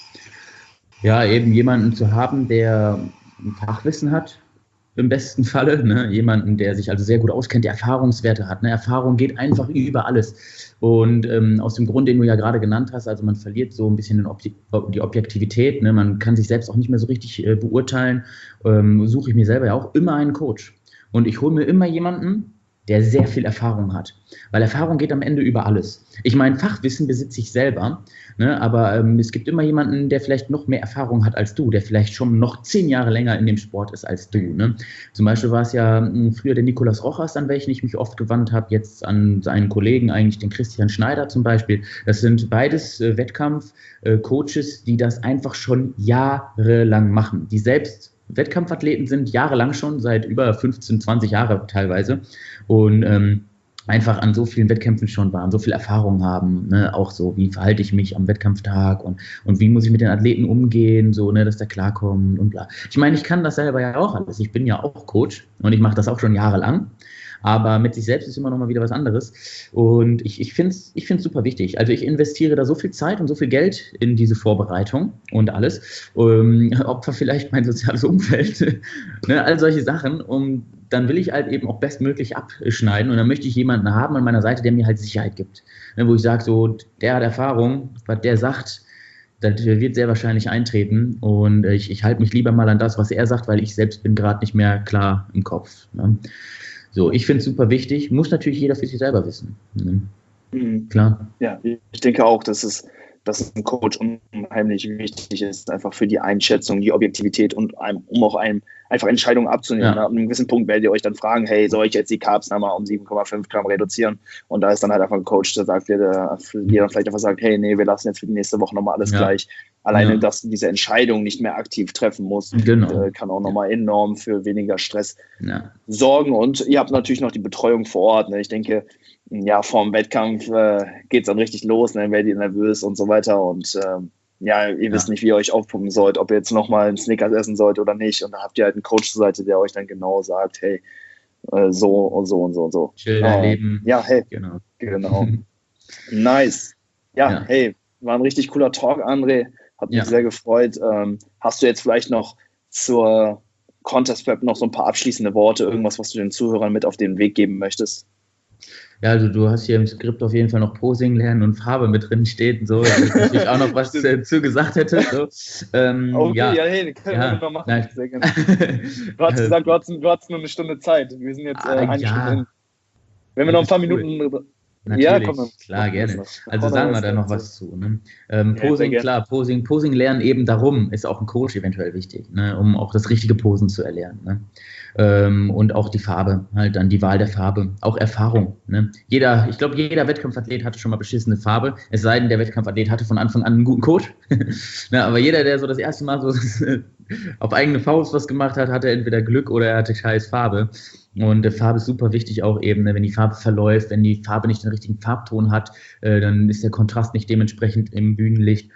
Ja, eben jemanden zu haben, der ein Fachwissen hat, im besten Falle, ne? Jemanden, der sich also sehr gut auskennt, der Erfahrungswerte hat. Ne? Erfahrung geht einfach über alles. Und aus dem Grund, den du ja gerade genannt hast, also man verliert so ein bisschen die Objektivität, ne? Man kann sich selbst auch nicht mehr so richtig beurteilen, suche ich mir selber ja auch immer einen Coach. Und ich hole mir immer jemanden, der sehr viel Erfahrung hat. Weil Erfahrung geht am Ende über alles. Ich meine, Fachwissen besitze ich selber, ne? Aber es gibt immer jemanden, der vielleicht noch mehr Erfahrung hat als du, der vielleicht schon noch 10 Jahre länger in dem Sport ist als du. Ne? Zum Beispiel war es ja früher der Nicolas Rojas, an welchen ich mich oft gewandt habe, jetzt an seinen Kollegen, eigentlich den Christian Schneider zum Beispiel. Das sind beides Wettkampf-Coaches, die das einfach schon jahrelang machen, die selbst Wettkampfathleten sind, jahrelang schon, seit über 15, 20 Jahre teilweise und einfach an so vielen Wettkämpfen schon waren, so viel Erfahrung haben, ne? Auch so, wie verhalte ich mich am Wettkampftag und wie muss ich mit den Athleten umgehen, so, ne, dass der klarkommt und bla. Ich meine, ich kann das selber ja auch alles, ich bin ja auch Coach und ich mache das auch schon jahrelang. Aber mit sich selbst ist immer noch mal wieder was anderes. Und ich finde es super wichtig. Also ich investiere da so viel Zeit und so viel Geld in diese Vorbereitung und alles. Opfer vielleicht mein soziales Umfeld, ne, all solche Sachen. Und dann will ich halt eben auch bestmöglich abschneiden. Und dann möchte ich jemanden haben an meiner Seite, der mir halt Sicherheit gibt. Ne, wo ich sage, so, der hat Erfahrung, was der sagt, das wird sehr wahrscheinlich eintreten. Und ich halte mich lieber mal an das, was er sagt, weil ich selbst bin gerade nicht mehr klar im Kopf. Ne? So, ich finde es super wichtig, muss natürlich jeder für sich selber wissen. Mhm. Klar. Ja, ich denke auch, dass ein Coach unheimlich wichtig ist, einfach für die Einschätzung, die Objektivität und um auch einem einfach Entscheidungen abzunehmen. Ja. Ab einem gewissen Punkt werdet ihr euch dann fragen, hey, soll ich jetzt die Carbs nochmal um 7,5 Gramm reduzieren? Und da ist dann halt einfach ein Coach, der sagt, der dann vielleicht einfach sagt, hey, nee, wir lassen jetzt für die nächste Woche nochmal alles gleich. Alleine, dass du diese Entscheidung nicht mehr aktiv treffen musst, kann auch nochmal enorm für weniger Stress sorgen. Und ihr habt natürlich noch die Betreuung vor Ort. Ne? Ich denke, ja, vor dem Wettkampf geht es dann richtig los, ne? Werdet ihr nervös und so weiter. Und ihr wisst nicht, wie ihr euch aufpumpen sollt, ob ihr jetzt nochmal einen Snickers essen sollt oder nicht. Und da habt ihr halt einen Coach zur Seite, der euch dann genau sagt, hey, so und so und so und so. Chill dein Leben. Ja, hey. Genau. Nice. Ja, hey, war ein richtig cooler Talk, André. Hat mich sehr gefreut. Hast du jetzt vielleicht noch zur Contest Prep noch so ein paar abschließende Worte, irgendwas, was du den Zuhörern mit auf den Weg geben möchtest? Ja, also du hast hier im Skript auf jeden Fall noch Posing lernen und Farbe mit drin steht und so, da ich natürlich auch noch was dazu gesagt hätte. So. Hey, können wir mal machen. Sehr gerne. Du hast gesagt, du hattest nur eine Stunde Zeit. Wir sind jetzt eine Stunde hin. Wenn wir noch ein paar Minuten... Natürlich, klar, gerne. Also sagen wir da noch was zu. Ne? Posing lernen eben darum, ist auch ein Coach eventuell wichtig, ne? Um auch das richtige Posen zu erlernen. Ne? Und auch die Farbe, halt dann die Wahl der Farbe, auch Erfahrung. Ne? Ich glaube, jeder Wettkampfathlet hatte schon mal beschissene Farbe, es sei denn, der Wettkampfathlet hatte von Anfang an einen guten Coach. Ne? Aber jeder, der so das erste Mal so auf eigene Faust was gemacht hat, hatte entweder Glück oder er hatte scheiß Farbe. Und Farbe ist super wichtig auch eben, ne? Wenn die Farbe verläuft, wenn die Farbe nicht den richtigen Farbton hat, dann ist der Kontrast nicht dementsprechend im Bühnenlicht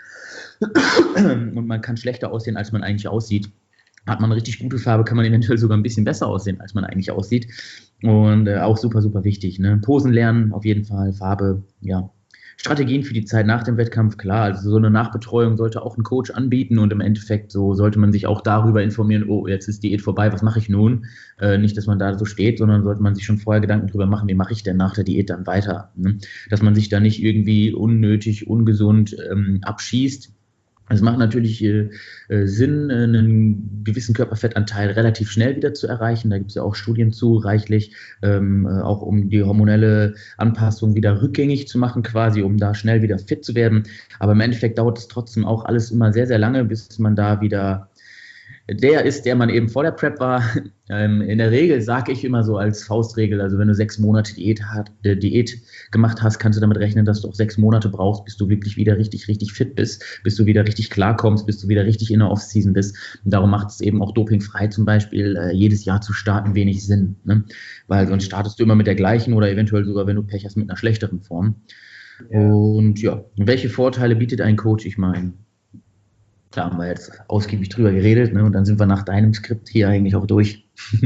und man kann schlechter aussehen, als man eigentlich aussieht. Hat man eine richtig gute Farbe, kann man eventuell sogar ein bisschen besser aussehen, als man eigentlich aussieht. Und auch super, super wichtig. Ne? Posen lernen, auf jeden Fall, Farbe, ja. Strategien für die Zeit nach dem Wettkampf, klar, also so eine Nachbetreuung sollte auch ein Coach anbieten und im Endeffekt so sollte man sich auch darüber informieren, oh, jetzt ist Diät vorbei, was mache ich nun? Nicht, dass man da so steht, sondern sollte man sich schon vorher Gedanken drüber machen, wie mache ich denn nach der Diät dann weiter? Ne? Dass man sich da nicht irgendwie unnötig, ungesund abschießt. Es macht natürlich Sinn, einen gewissen Körperfettanteil relativ schnell wieder zu erreichen. Da gibt es ja auch Studien zu, reichlich, auch um die hormonelle Anpassung wieder rückgängig zu machen, quasi, um da schnell wieder fit zu werden. Aber im Endeffekt dauert es trotzdem auch alles immer sehr, sehr lange, bis man da wieder der ist, der man eben vor der Prep war. In der Regel sage ich immer so als Faustregel, also wenn du 6 Monate Diät gemacht hast, kannst du damit rechnen, dass du auch 6 Monate brauchst, bis du wirklich wieder richtig, richtig fit bist, bis du wieder richtig klarkommst, bis du wieder richtig in der Off-Season bist. Und darum macht es eben auch dopingfrei zum Beispiel jedes Jahr zu starten wenig Sinn, ne? Weil sonst startest du immer mit der gleichen oder eventuell sogar, wenn du Pech hast, mit einer schlechteren Form. Ja. Und ja, welche Vorteile bietet ein Coach? Ich meine, da haben wir jetzt ausgiebig drüber geredet, ne? Und dann sind wir nach deinem Skript hier eigentlich auch durch.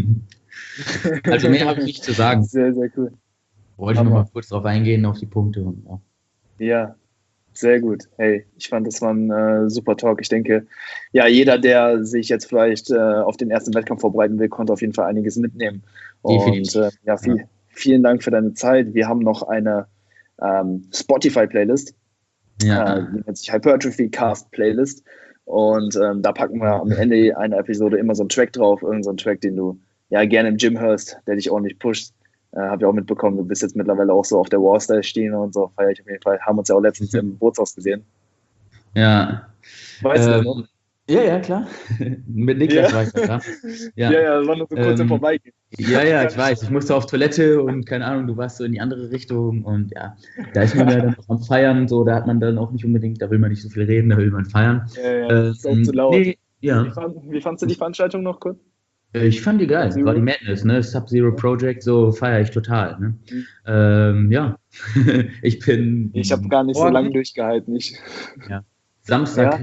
Also mehr habe ich nicht zu sagen. Sehr, sehr cool. Wollte ich nochmal kurz drauf eingehen, auf die Punkte. Und, ja, sehr gut. Hey, ich fand, das war ein super Talk. Ich denke, ja, jeder, der sich jetzt vielleicht auf den ersten Wettkampf vorbereiten will, konnte auf jeden Fall einiges mitnehmen. Und vielen Dank für deine Zeit. Wir haben noch eine Spotify-Playlist, die nennt sich Hypertrophy Cast Playlist. Und da packen wir am Ende einer Episode immer so einen Track drauf, irgendeinen so einen Track, den du ja gerne im Gym hörst, der dich ordentlich pusht. Habe ich auch mitbekommen, du bist jetzt mittlerweile auch so auf der Wall-Style-Schiene und so, feiere ich auf jeden Fall. Haben uns ja auch letztens im Bootshaus gesehen. Ja. Weißt du das noch? Ja, klar. Mit Niklas war ich da, klar. Ja, das war nur so kurz im Vorbeigehen. Ja, ich weiß. Ich musste auf Toilette und keine Ahnung, du warst so in die andere Richtung und ja, da ist man ja dann auch am Feiern, so, da hat man dann auch nicht unbedingt, da will man nicht so viel reden, da will man feiern. Das ist auch zu laut. Nee, ja. Wie fandst du die Veranstaltung noch kurz? Ich fand die geil, war die Madness, ne? Sub-Zero Project, so feiere ich total, ne? Ja, ich habe gar nicht so lange durchgehalten. Ja. Samstag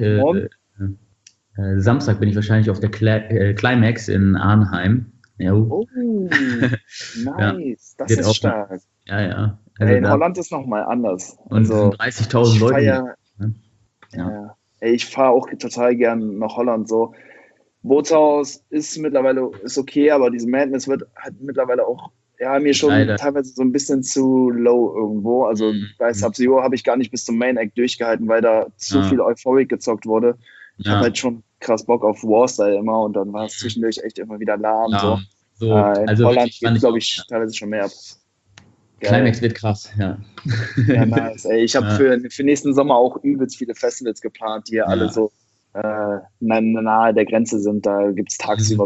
bin ich wahrscheinlich auf der Climax in Arnheim. Ja. Oh, nice, ja. Das ist stark. Ja. Also in Holland ist nochmal anders. Und also, 30.000 Leute. Ich fahre auch total gern nach Holland so. Bootshaus ist mittlerweile okay, aber diese Madness wird halt mittlerweile auch mir schon teilweise so ein bisschen zu low irgendwo. Also bei Sub-Zero habe ich gar nicht bis zum Main Act durchgehalten, weil da zu viel Euphoric gezockt wurde. Ich habe halt schon krass Bock auf Warstyle immer und dann war es zwischendurch echt immer wieder lahm. In Holland geht, glaube ich, teilweise schon mehr ab. Climax wird krass, ja. Ja, nice. Ey, ich habe für nächsten Sommer auch übelst viele Festivals geplant, die alle so nahe der Grenze sind. Da gibt es tagsüber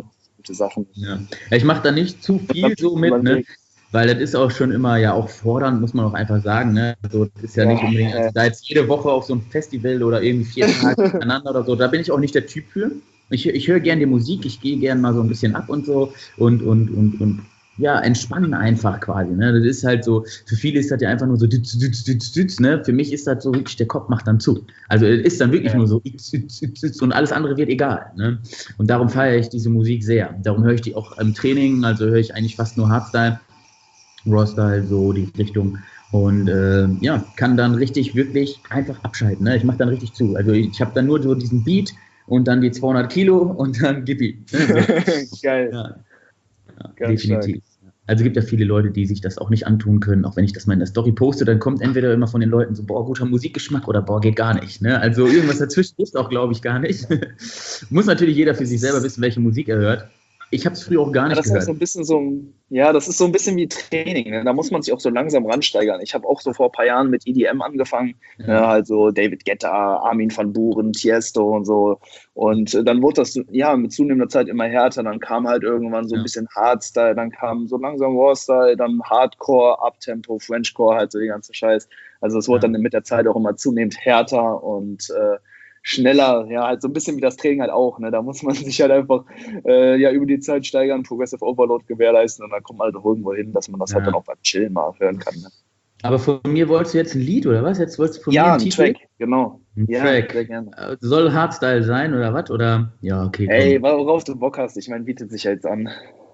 gute Sachen. Ja. Ich mache da nicht zu viel so mit, ne? Weil das ist auch schon immer ja auch fordernd, muss man auch einfach sagen. Ne? Also, das ist ja nicht unbedingt, also da jetzt jede Woche auf so ein Festival oder irgendwie 4 Tage miteinander oder so, da bin ich auch nicht der Typ für. Ich höre gerne die Musik, ich gehe gerne mal so ein bisschen ab und so und ja, entspannen einfach quasi. Ne? Das ist halt so, für viele ist das ja einfach nur so, ne? Für mich ist das so wirklich, der Kopf macht dann zu. Also es ist dann wirklich nur so und alles andere wird egal. Ne? Und darum feiere ich diese Musik sehr. Darum höre ich die auch im Training, also höre ich eigentlich fast nur Hardstyle, Rawstyle, so die Richtung. Und ja, kann dann richtig, wirklich einfach abschalten. Ne? Ich mache dann richtig zu. Also ich habe dann nur so diesen Beat und dann die 200 Kilo und dann gib ihm. Geil. Ja. Ja, definitiv. Stark. Also gibt ja viele Leute, die sich das auch nicht antun können. Auch wenn ich das mal in der Story poste, dann kommt entweder immer von den Leuten so, boah, guter Musikgeschmack oder boah, geht gar nicht. Ne? Also irgendwas dazwischen ist auch, glaube ich, gar nicht. Muss natürlich jeder für sich selber wissen, welche Musik er hört. Ich habe es früher auch gar nicht gehört. Ist so ein bisschen das ist so ein bisschen wie Training. Ne? Da muss man sich auch so langsam ransteigern. Ich habe auch so vor ein paar Jahren mit EDM angefangen. Ja. Ne? Also David Guetta, Armin van Buuren, Tiesto und so. Und dann wurde das mit zunehmender Zeit immer härter. Dann kam halt irgendwann so ein bisschen Hardstyle, dann kam so langsam Rawstyle, dann Hardcore, Uptempo, Frenchcore, halt so die ganze Scheiß. Also es wurde dann mit der Zeit auch immer zunehmend härter und schneller, ja, halt so ein bisschen wie das Training halt auch, ne, da muss man sich halt einfach über die Zeit steigern, Progressive Overload gewährleisten und dann kommt man halt auch irgendwo hin, dass man das halt dann auch beim Chillen mal hören kann. Ne? Aber von mir wolltest du jetzt ein Lied, oder was? Jetzt wolltest du von mir einen Track, genau. Ein Track. Sehr gerne. Soll Hardstyle sein, oder was? Oder? Ja, okay. Ey, worauf du Bock hast, ich meine, bietet sich ja jetzt an.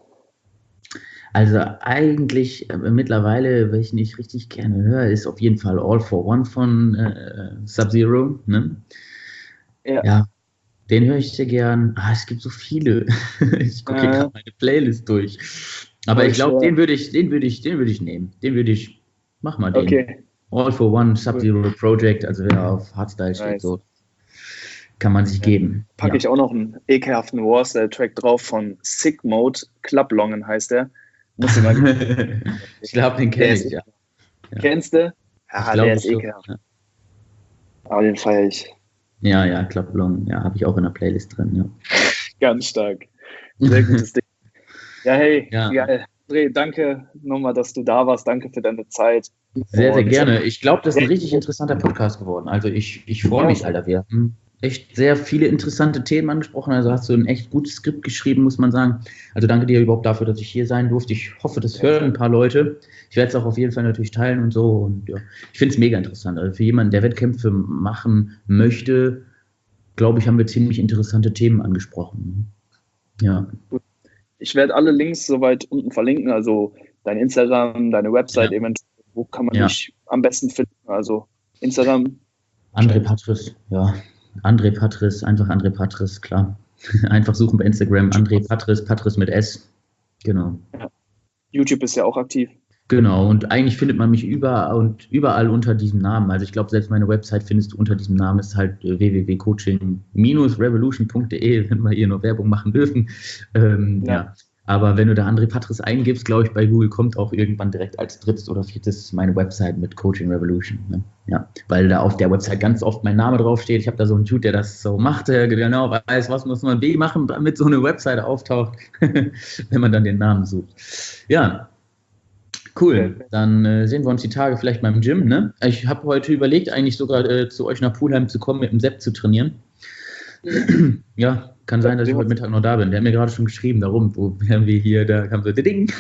Also eigentlich mittlerweile, welchen ich richtig gerne höre, ist auf jeden Fall All for One von Sub-Zero, ne? Ja, den höre ich sehr gern. Es gibt so viele. Ich gucke hier gerade meine Playlist durch. Aber ich glaube, den würde ich nehmen. Mach mal den. Okay. All for One, Sub-Zero Project, also wer auf Hardstyle steht, so kann man sich geben. Packe ich auch noch einen ekelhaften Warstyle-Track drauf von Sick Mode, Clublongen heißt der. Muss ich mal ich glaube, den kenne ich, ja. Kennst du? Ja, der ist ekelhaft. Ja. Aber den feiere ich. Ja, Clublong, ja, habe ich auch in der Playlist drin, ja. Ganz stark. Sehr gutes Ding. Ja, hey, geil. André, danke nochmal, dass du da warst. Danke für deine Zeit. Sehr, sehr gerne. Ich glaube, das ist ein richtig interessanter Podcast geworden. Also ich freue mich, Alter. Wir haben echt sehr viele interessante Themen angesprochen. Also hast du ein echt gutes Skript geschrieben, muss man sagen. Also danke dir überhaupt dafür, dass ich hier sein durfte. Ich hoffe, das hören ein paar Leute. Ich werde es auch auf jeden Fall natürlich teilen und so. Und ja, ich finde es mega interessant. Also für jemanden, der Wettkämpfe machen möchte, glaube ich, haben wir ziemlich interessante Themen angesprochen. Ja. Gut. Ich werde alle Links soweit unten verlinken. Also dein Instagram, deine Website eventuell. Wo kann man dich am besten finden? Also Instagram. André Patris, ja. André Patris, einfach André Patris, klar. Einfach suchen bei Instagram, André Patris, Patris mit S. Genau. Ja. YouTube ist ja auch aktiv. Genau, und eigentlich findet man mich überall unter diesem Namen. Also ich glaube, selbst meine Website findest du unter diesem Namen, ist halt www.coaching-revolution.de, wenn wir hier nur Werbung machen dürfen. Ja. Aber wenn du da André Patris eingibst, glaube ich, bei Google kommt auch irgendwann direkt als drittes oder viertes meine Website mit Coaching Revolution. Ne? Ja, weil da auf der Website ganz oft mein Name draufsteht. Ich habe da so einen Dude, der das so macht, der genau weiß, was muss man machen, damit so eine Website auftaucht, wenn man dann den Namen sucht. Ja, cool. Dann sehen wir uns die Tage vielleicht mal im Gym. Ne? Ich habe heute überlegt, eigentlich sogar zu euch nach Pulheim zu kommen, mit dem Sepp zu trainieren. Ja, kann sein, dass ich heute Mittag noch da bin. Der hat mir gerade schon geschrieben, darum, wo wären wir hier, da kam so Ding.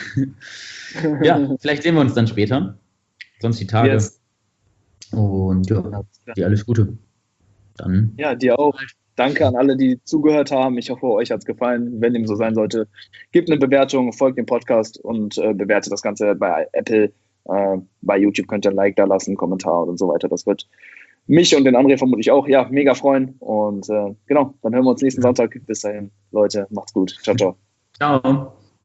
Ja, vielleicht sehen wir uns dann später. Sonst die Tage. Yes. Und ja, dir alles Gute. Dann. Ja, dir auch. Danke an alle, die zugehört haben. Ich hoffe, euch hat es gefallen. Wenn dem so sein sollte, gebt eine Bewertung, folgt dem Podcast und bewertet das Ganze bei Apple. Bei YouTube könnt ihr ein Like da lassen, einen Kommentar und so weiter. Das wird mich und den André vermutlich auch, mega freuen. Und genau, dann hören wir uns nächsten Sonntag. Bis dahin, Leute, macht's gut. Ciao, ciao. Ciao.